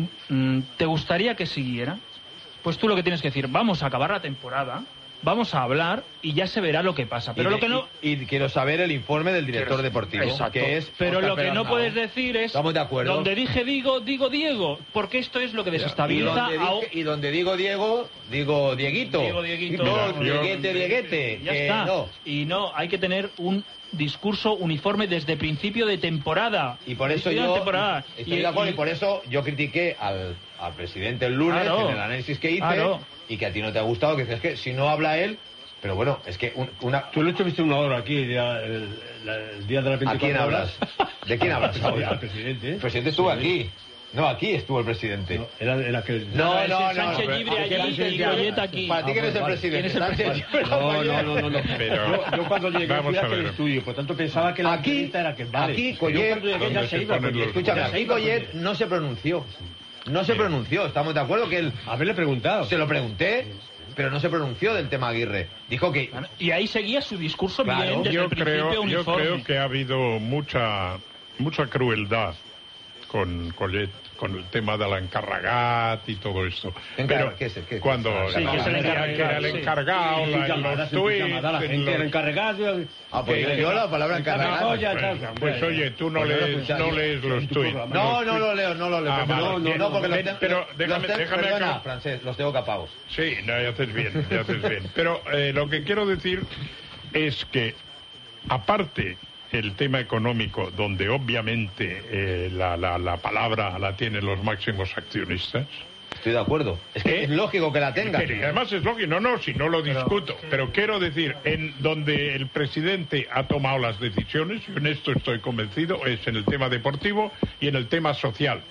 ¿te gustaría que siguiera? Pues tú lo que tienes que decir, vamos a acabar la temporada, vamos a hablar y ya se verá lo que pasa. Pero lo que no... Y quiero saber el informe del director deportivo. Exacto. Que es pero Óscar lo que no Pérez puedes Nava. decir es... Estamos de acuerdo. Donde dije digo Diego, porque esto es lo que desestabiliza Y donde digo Diego, digo Dieguito. Diego Dieguito. No, Mira, Dieguete. Ya que está. no. Y no, hay que tener un discurso uniforme desde principio de temporada. Y por eso Principio de yo temporada. estoy de acuerdo y por eso yo critiqué al presidente el lunes Claro. en el análisis que hice Claro. y que a ti no te ha gustado, que dices que si no habla él, pero bueno, es que Tú lo estuviste una hora aquí, el día de las 24 ¿A quién horas. hablas? ¿De quién hablas ahora? Al presidente. El presidente estuvo aquí. No, aquí estuvo el presidente. No, era que... No. Sánchez Llibre allí y Collet aquí. Para ti, ¿quién es el presidente? Sánchez Llibre. No. Pero yo cuando llegué vamos fui a a aquel ver. estudio, por tanto pensaba que la entrevista era que vale. Aquí Yo Collet, cuando llegué ya se iba. escúchame, aquí Collet no se pronunció. No se pronunció, estamos de acuerdo que él... Haberle preguntado. Se lo pregunté, pero no se pronunció del tema Aguirre. Dijo que... Y ahí seguía su discurso Claro. bien, desde yo el principio creo uniforme. que ha habido mucha crueldad con Collet, con el tema del encarregat y todo esto. Pero cuando Sí, que es el encargado, que era el encargado, sí. en los tweets, La gente era encargado. yo la palabra encargado. Pues oye, tú no lees los tweets. No lo leo. Ah, vale. No, porque pero déjame perdona, acabar. Francés, los tengo capados. Sí, no, ya haces bien. Pero lo que quiero decir es que, aparte el tema económico, donde obviamente la palabra la tienen los máximos accionistas. Estoy de acuerdo. Es que es lógico que la tenga. Pero además es lógico, si no lo discuto. Pero quiero decir, en donde el presidente ha tomado las decisiones, y en esto estoy convencido, es en el tema deportivo y en el tema social.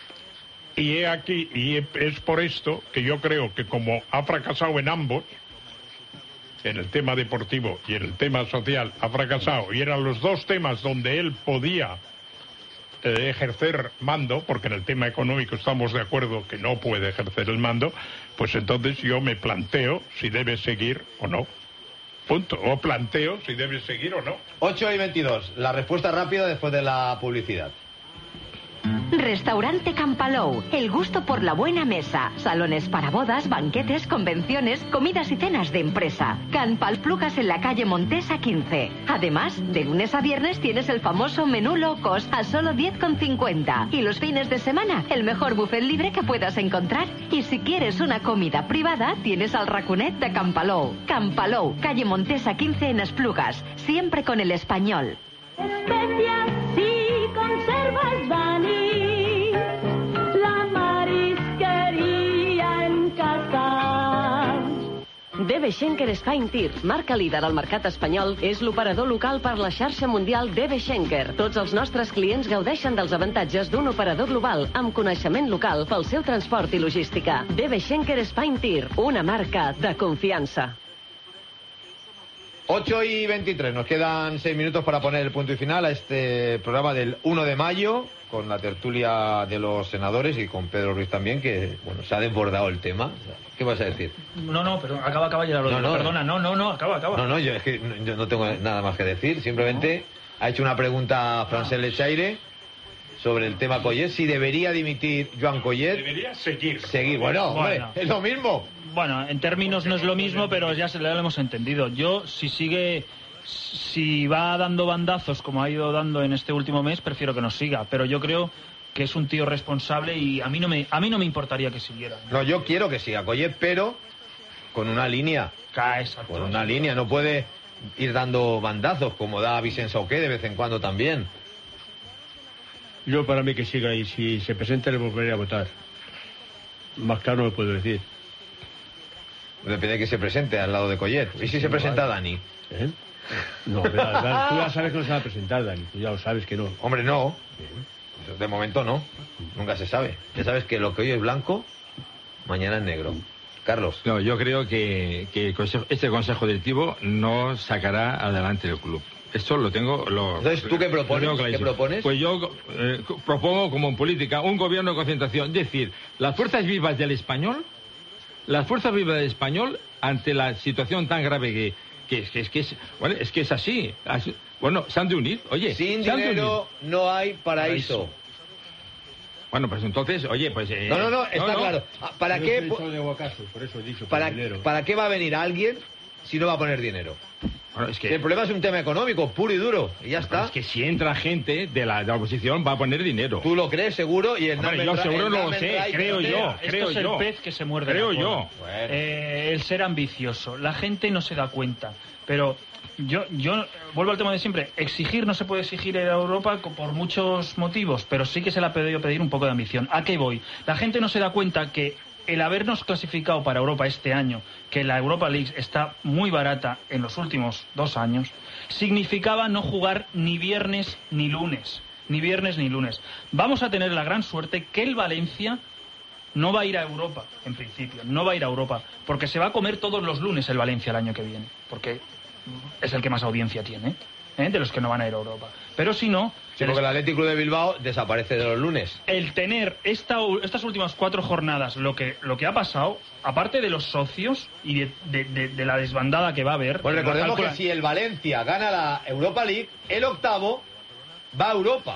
Y es por esto que yo creo que como ha fracasado en ambos, en el tema deportivo y en el tema social ha fracasado, y eran los dos temas donde él podía ejercer mando, porque en el tema económico estamos de acuerdo que no puede ejercer el mando, pues entonces yo me planteo si debe seguir o no. Punto. O planteo si debe seguir o no. 8:22. La respuesta rápida después de la publicidad. Restaurante Campalou, el gusto por la buena mesa, salones para bodas, banquetes, convenciones, comidas y cenas de empresa. Campalplugas en la calle Montesa 15. Además, de lunes a viernes tienes el famoso menú low cost a solo 10,50. Y los fines de semana, el mejor buffet libre que puedas encontrar. Y si quieres una comida privada, tienes al raconet de Campalou. Campalou, calle Montesa 15 en Esplugas, siempre con el español. Especias y conservas Dani, la marisqueria en casa. DB Schenker Spine Tir, marca líder al mercat espanyol, és l'operador local per la xarxa mundial DB Schenker. Tots els nostres clients gaudeixen dels avantatges d'un operador global amb coneixement local pel seu transport i logística. DB Schenker Spine Tir, una marca de confiança. 8:23. Nos quedan 6 minutos para poner el punto y final a este programa del 1 de mayo, con la tertulia de los senadores y con Pedro Ruiz también, que bueno, se ha desbordado el tema. ¿Qué vas a decir? No, pero acaba ya lo digo. Perdona, acaba. No, yo no tengo nada más que decir. Simplemente ha hecho una pregunta a Francesc Lechaire sobre el tema Collet, si debería dimitir Joan Collet. Debería seguir. Bueno, hombre, es lo mismo. Bueno, en términos no es lo mismo, pero ya lo hemos entendido. Yo, si va dando bandazos como ha ido dando en este último mes, prefiero que no siga. Pero yo creo que es un tío responsable y a mí no me importaría que siguiera. No, yo quiero que siga Collet, pero con una línea. Exacto. Con una línea, no puede ir dando bandazos como da Vicent Sauqué de vez en cuando también. Yo para mí que siga, y si se presenta le volveré a votar. Más claro no lo puedo decir. Depende de que se presente al lado de Collet. ¿Y si se presenta Dani? No, tú ya sabes que no se va a presentar, Dani. Tú ya lo sabes que no. Hombre, no. De momento no. Nunca se sabe. Ya sabes que lo que hoy es blanco, mañana es negro. Carlos. No, yo creo que este consejo directivo no sacará adelante el club. Esto lo tengo... Entonces, ¿tú qué propones? ¿Qué propones? Pues yo propongo como en política un gobierno de concentración. Es decir, las fuerzas vivas del español, ante la situación tan grave que es así. Bueno, se han de unir. Oye, sin dinero no hay paraíso. Bueno, pues entonces, oye, pues... No, está claro. ¿Para Yo qué, he dicho de Aguacaso, por eso he dicho, por para, dinero. ¿Para qué va a venir alguien si no va a poner dinero? Bueno, es Si que... el problema es un tema económico, puro y duro, y ya está. Es que si entra gente de la oposición va a poner dinero. Tú lo crees seguro y el Hombre, yo seguro no lo sé, creo yo. Esto es el pez que se muerde Creo la cola. yo. Bueno. El ser ambicioso. La gente no se da cuenta. Pero yo vuelvo al tema de siempre. Exigir no se puede exigir a Europa por muchos motivos, pero sí que se le ha podido pedir un poco de ambición. ¿A qué voy? La gente no se da cuenta que el habernos clasificado para Europa este año, que la Europa League está muy barata en los últimos 2 años, significaba no jugar ni viernes ni lunes. Ni viernes ni lunes. Vamos a tener la gran suerte que el Valencia no va a ir a Europa, en principio. No va a ir a Europa, porque se va a comer todos los lunes el Valencia el año que viene. Porque es el que más audiencia tiene, de los que no van a ir a Europa. Pero si no... Sí, porque el Athletic Club de Bilbao desaparece de los lunes. El tener estas últimas 4 jornadas, lo que ha pasado, aparte de los socios y de la desbandada que va a haber... Pues recordemos que si el Valencia gana la Europa League, el octavo va a Europa.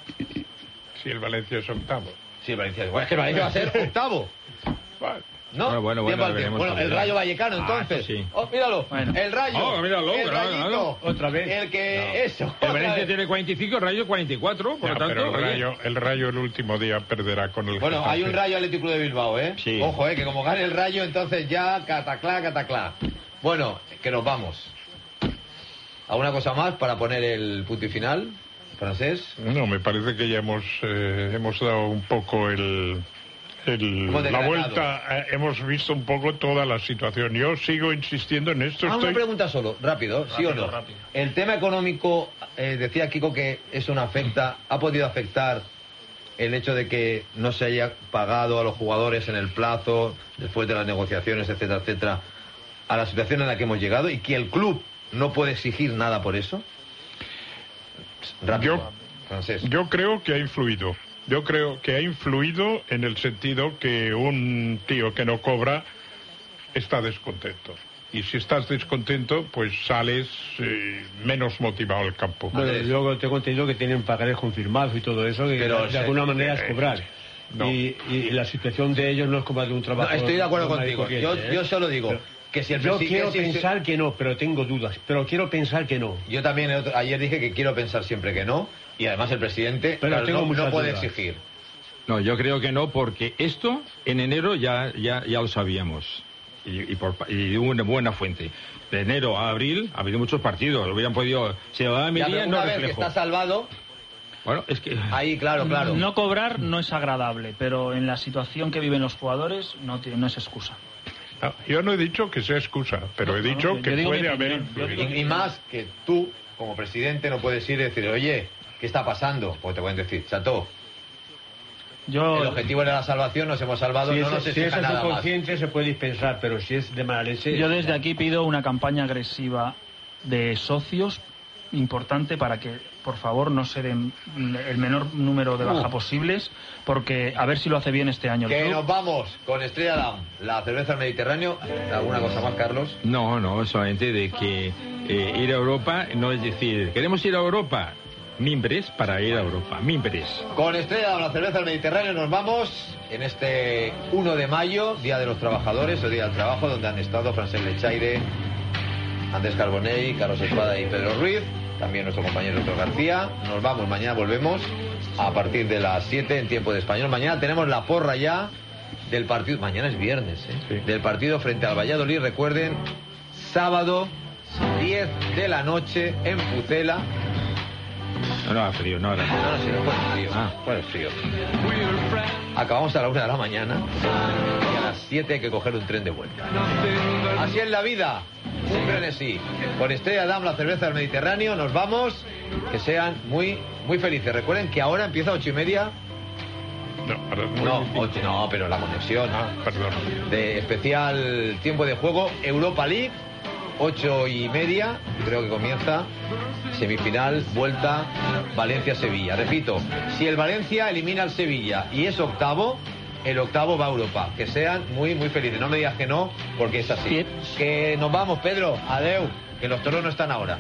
Si el Valencia es octavo. Sí, el Valencia, bueno, es que el Valencia va a ser octavo. ¿No? Bueno, Tiempo al tiempo. veremos Bueno, el también. Rayo Vallecano, entonces. Eso sí. Oh, míralo. Bueno. El Rayo. Oh, míralo, el claro, Rayito. claro. Otra vez. El que... Eso. El otra Valencia vez. tiene 45, el Rayo 44, por lo tanto... Pero oye. el Rayo el último día perderá con el Bueno, hay un Rayo Athletic Club de Bilbao, ¿eh? Sí. Ojo, que como gane el Rayo, entonces ya cataclá. Bueno, que nos vamos. ¿Alguna cosa más para poner el punto y final, francés? No, me parece que ya hemos dado un poco la vuelta, hemos visto un poco toda la situación. Yo sigo insistiendo en esto. Una pregunta solo, rápido, ¿sí o no? Rápido. El tema económico, decía Kiko que eso no afecta, ¿ha podido afectar el hecho de que no se haya pagado a los jugadores en el plazo, después de las negociaciones, etcétera, etcétera, a la situación en la que hemos llegado y que el club no puede exigir nada por eso? Rápido, francés. Yo creo que ha influido. Yo creo que ha influido en el sentido que un tío que no cobra está descontento. Y si estás descontento, pues sales menos motivado al campo. Bueno, yo tengo entendido que tienen pagarés confirmados y todo eso, que Pero de alguna manera es cobrar. No. Y la situación de ellos no es como la de un trabajo. No, estoy de acuerdo normal y contigo. corriente, Yo solo digo que si el yo presidente... quiero pensar que no, pero tengo dudas. Pero quiero pensar que no. Yo también ayer dije que quiero pensar siempre que no, y además el presidente Pero tengo no muchas puede dudas. exigir. No, yo creo que no, porque esto en enero ya lo sabíamos. Y de una buena fuente. De enero a abril ha habido muchos partidos. Hubieran podido... Si lo da Ya, Almería, pero no una vez que reflejo. está salvado, Bueno, es que... ahí, claro. No cobrar no es agradable, pero en la situación que viven los jugadores no es excusa. No, yo no he dicho que sea excusa, pero he dicho que digo puede mi haber opinión. influido. Y más que tú, como presidente, no puedes ir y decir, oye, ¿qué está pasando? Pues te pueden decir, Chato, el objetivo era la salvación, nos hemos salvado, Si no es, nos si exija es nada más. consciente se puede dispensar, pero si es de mala leche... Yo desde aquí pido una campaña agresiva de socios importante para que, por favor, no se den el menor número de baja posibles, porque a ver si lo hace bien este año el Que club. nos vamos con Estrella Damm, la cerveza del Mediterráneo. ¿Alguna cosa más, Carlos? No, solamente de que ir a Europa no es decir, queremos ir a Europa, mimbres para ir a Europa, mimbres. Con Estrella Damm, la cerveza del Mediterráneo, nos vamos en este 1 de mayo, Día de los Trabajadores, el Día del Trabajo, donde han estado Francesc Lechaire, Andrés Carbonell, Carlos Espada y Pedro Ruiz, también nuestro compañero Héctor García. Nos vamos, mañana volvemos a partir de las 7 en tiempo de español. Mañana tenemos la porra ya del partido, mañana es viernes, Sí. del partido frente al Valladolid. Recuerden, sábado 10 de la noche en Pucela. No haga frío, no haga frío. No, sí, no puede frío. Puede frío. Acabamos a la 1 de la mañana y a las 7 hay que coger un tren de vuelta. Así es la vida, un frenesí. Con Estrella Damm, la cerveza del Mediterráneo, nos vamos. Que sean muy, muy felices. Recuerden que ahora empieza 8:30. No, pero la conexión. Perdón. De especial tiempo de juego, Europa League, 8:30, creo que comienza. Semifinal, vuelta, Valencia-Sevilla. Repito, si el Valencia elimina al Sevilla y es octavo, el octavo va a Europa. Que sean muy, muy felices. No me digas que no, porque es así. Que nos vamos, Pedro. Adeu. Que los toros no están ahora.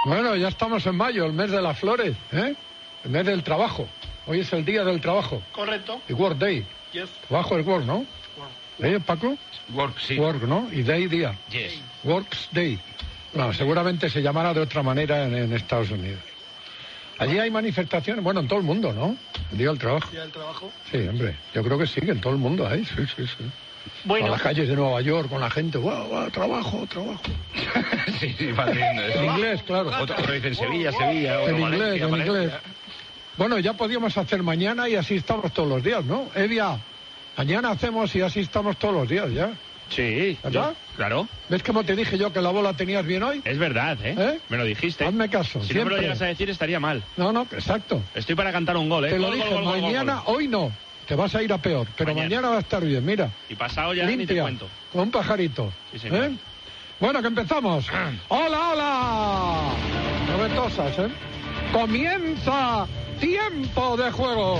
Bueno, ya estamos en mayo, el mes de las flores, ¿eh? El mes del trabajo. Hoy es el día del trabajo. Correcto. Y Work Day. Yes. Trabajo es work, ¿no? Paco? Work, sí. Work, ¿no? Y day, día. Yes. Works Day. No, seguramente se llamará de otra manera en Estados Unidos. Allí hay manifestaciones, bueno, en todo el mundo, ¿no? El día del trabajo. ¿Día del trabajo? Sí, hombre, yo creo que sí, que en todo el mundo hay, sí. Bueno. A las calles de Nueva York con la gente, ¡guau, trabajo! Sí, padrino. En inglés, claro. Otro dice en Sevilla, otro En Valencia, inglés. Bueno, ya podíamos hacer mañana y así estamos todos los días, ¿no? Evia, mañana hacemos y así estamos todos los días ya. Sí, ¿verdad? Claro. ¿Ves cómo te dije yo que la bola tenías bien hoy? Es verdad, ¿eh? Me lo dijiste. Hazme caso, Si siempre. no me lo llegas a decir estaría mal. No, exacto. Estoy para cantar un gol, ¿eh? Te lo Gol, dije, gol, gol, mañana, gol. hoy no. Te vas a ir a peor, pero mañana va a estar bien, mira. Y pasado ya ni te Limpia, cuento. con un pajarito. Sí, señor. ¿Eh? Bueno, que empezamos. ¡Hola! Noventosas, ¿eh? Comienza tiempo de juego.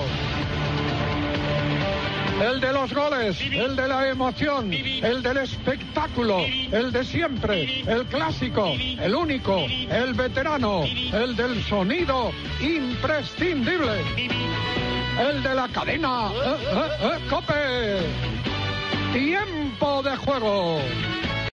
El de los goles, el de la emoción, el del espectáculo, el de siempre, el clásico, el único, el veterano, el del sonido imprescindible, el de la cadena, ¡COPE! Tiempo de juego.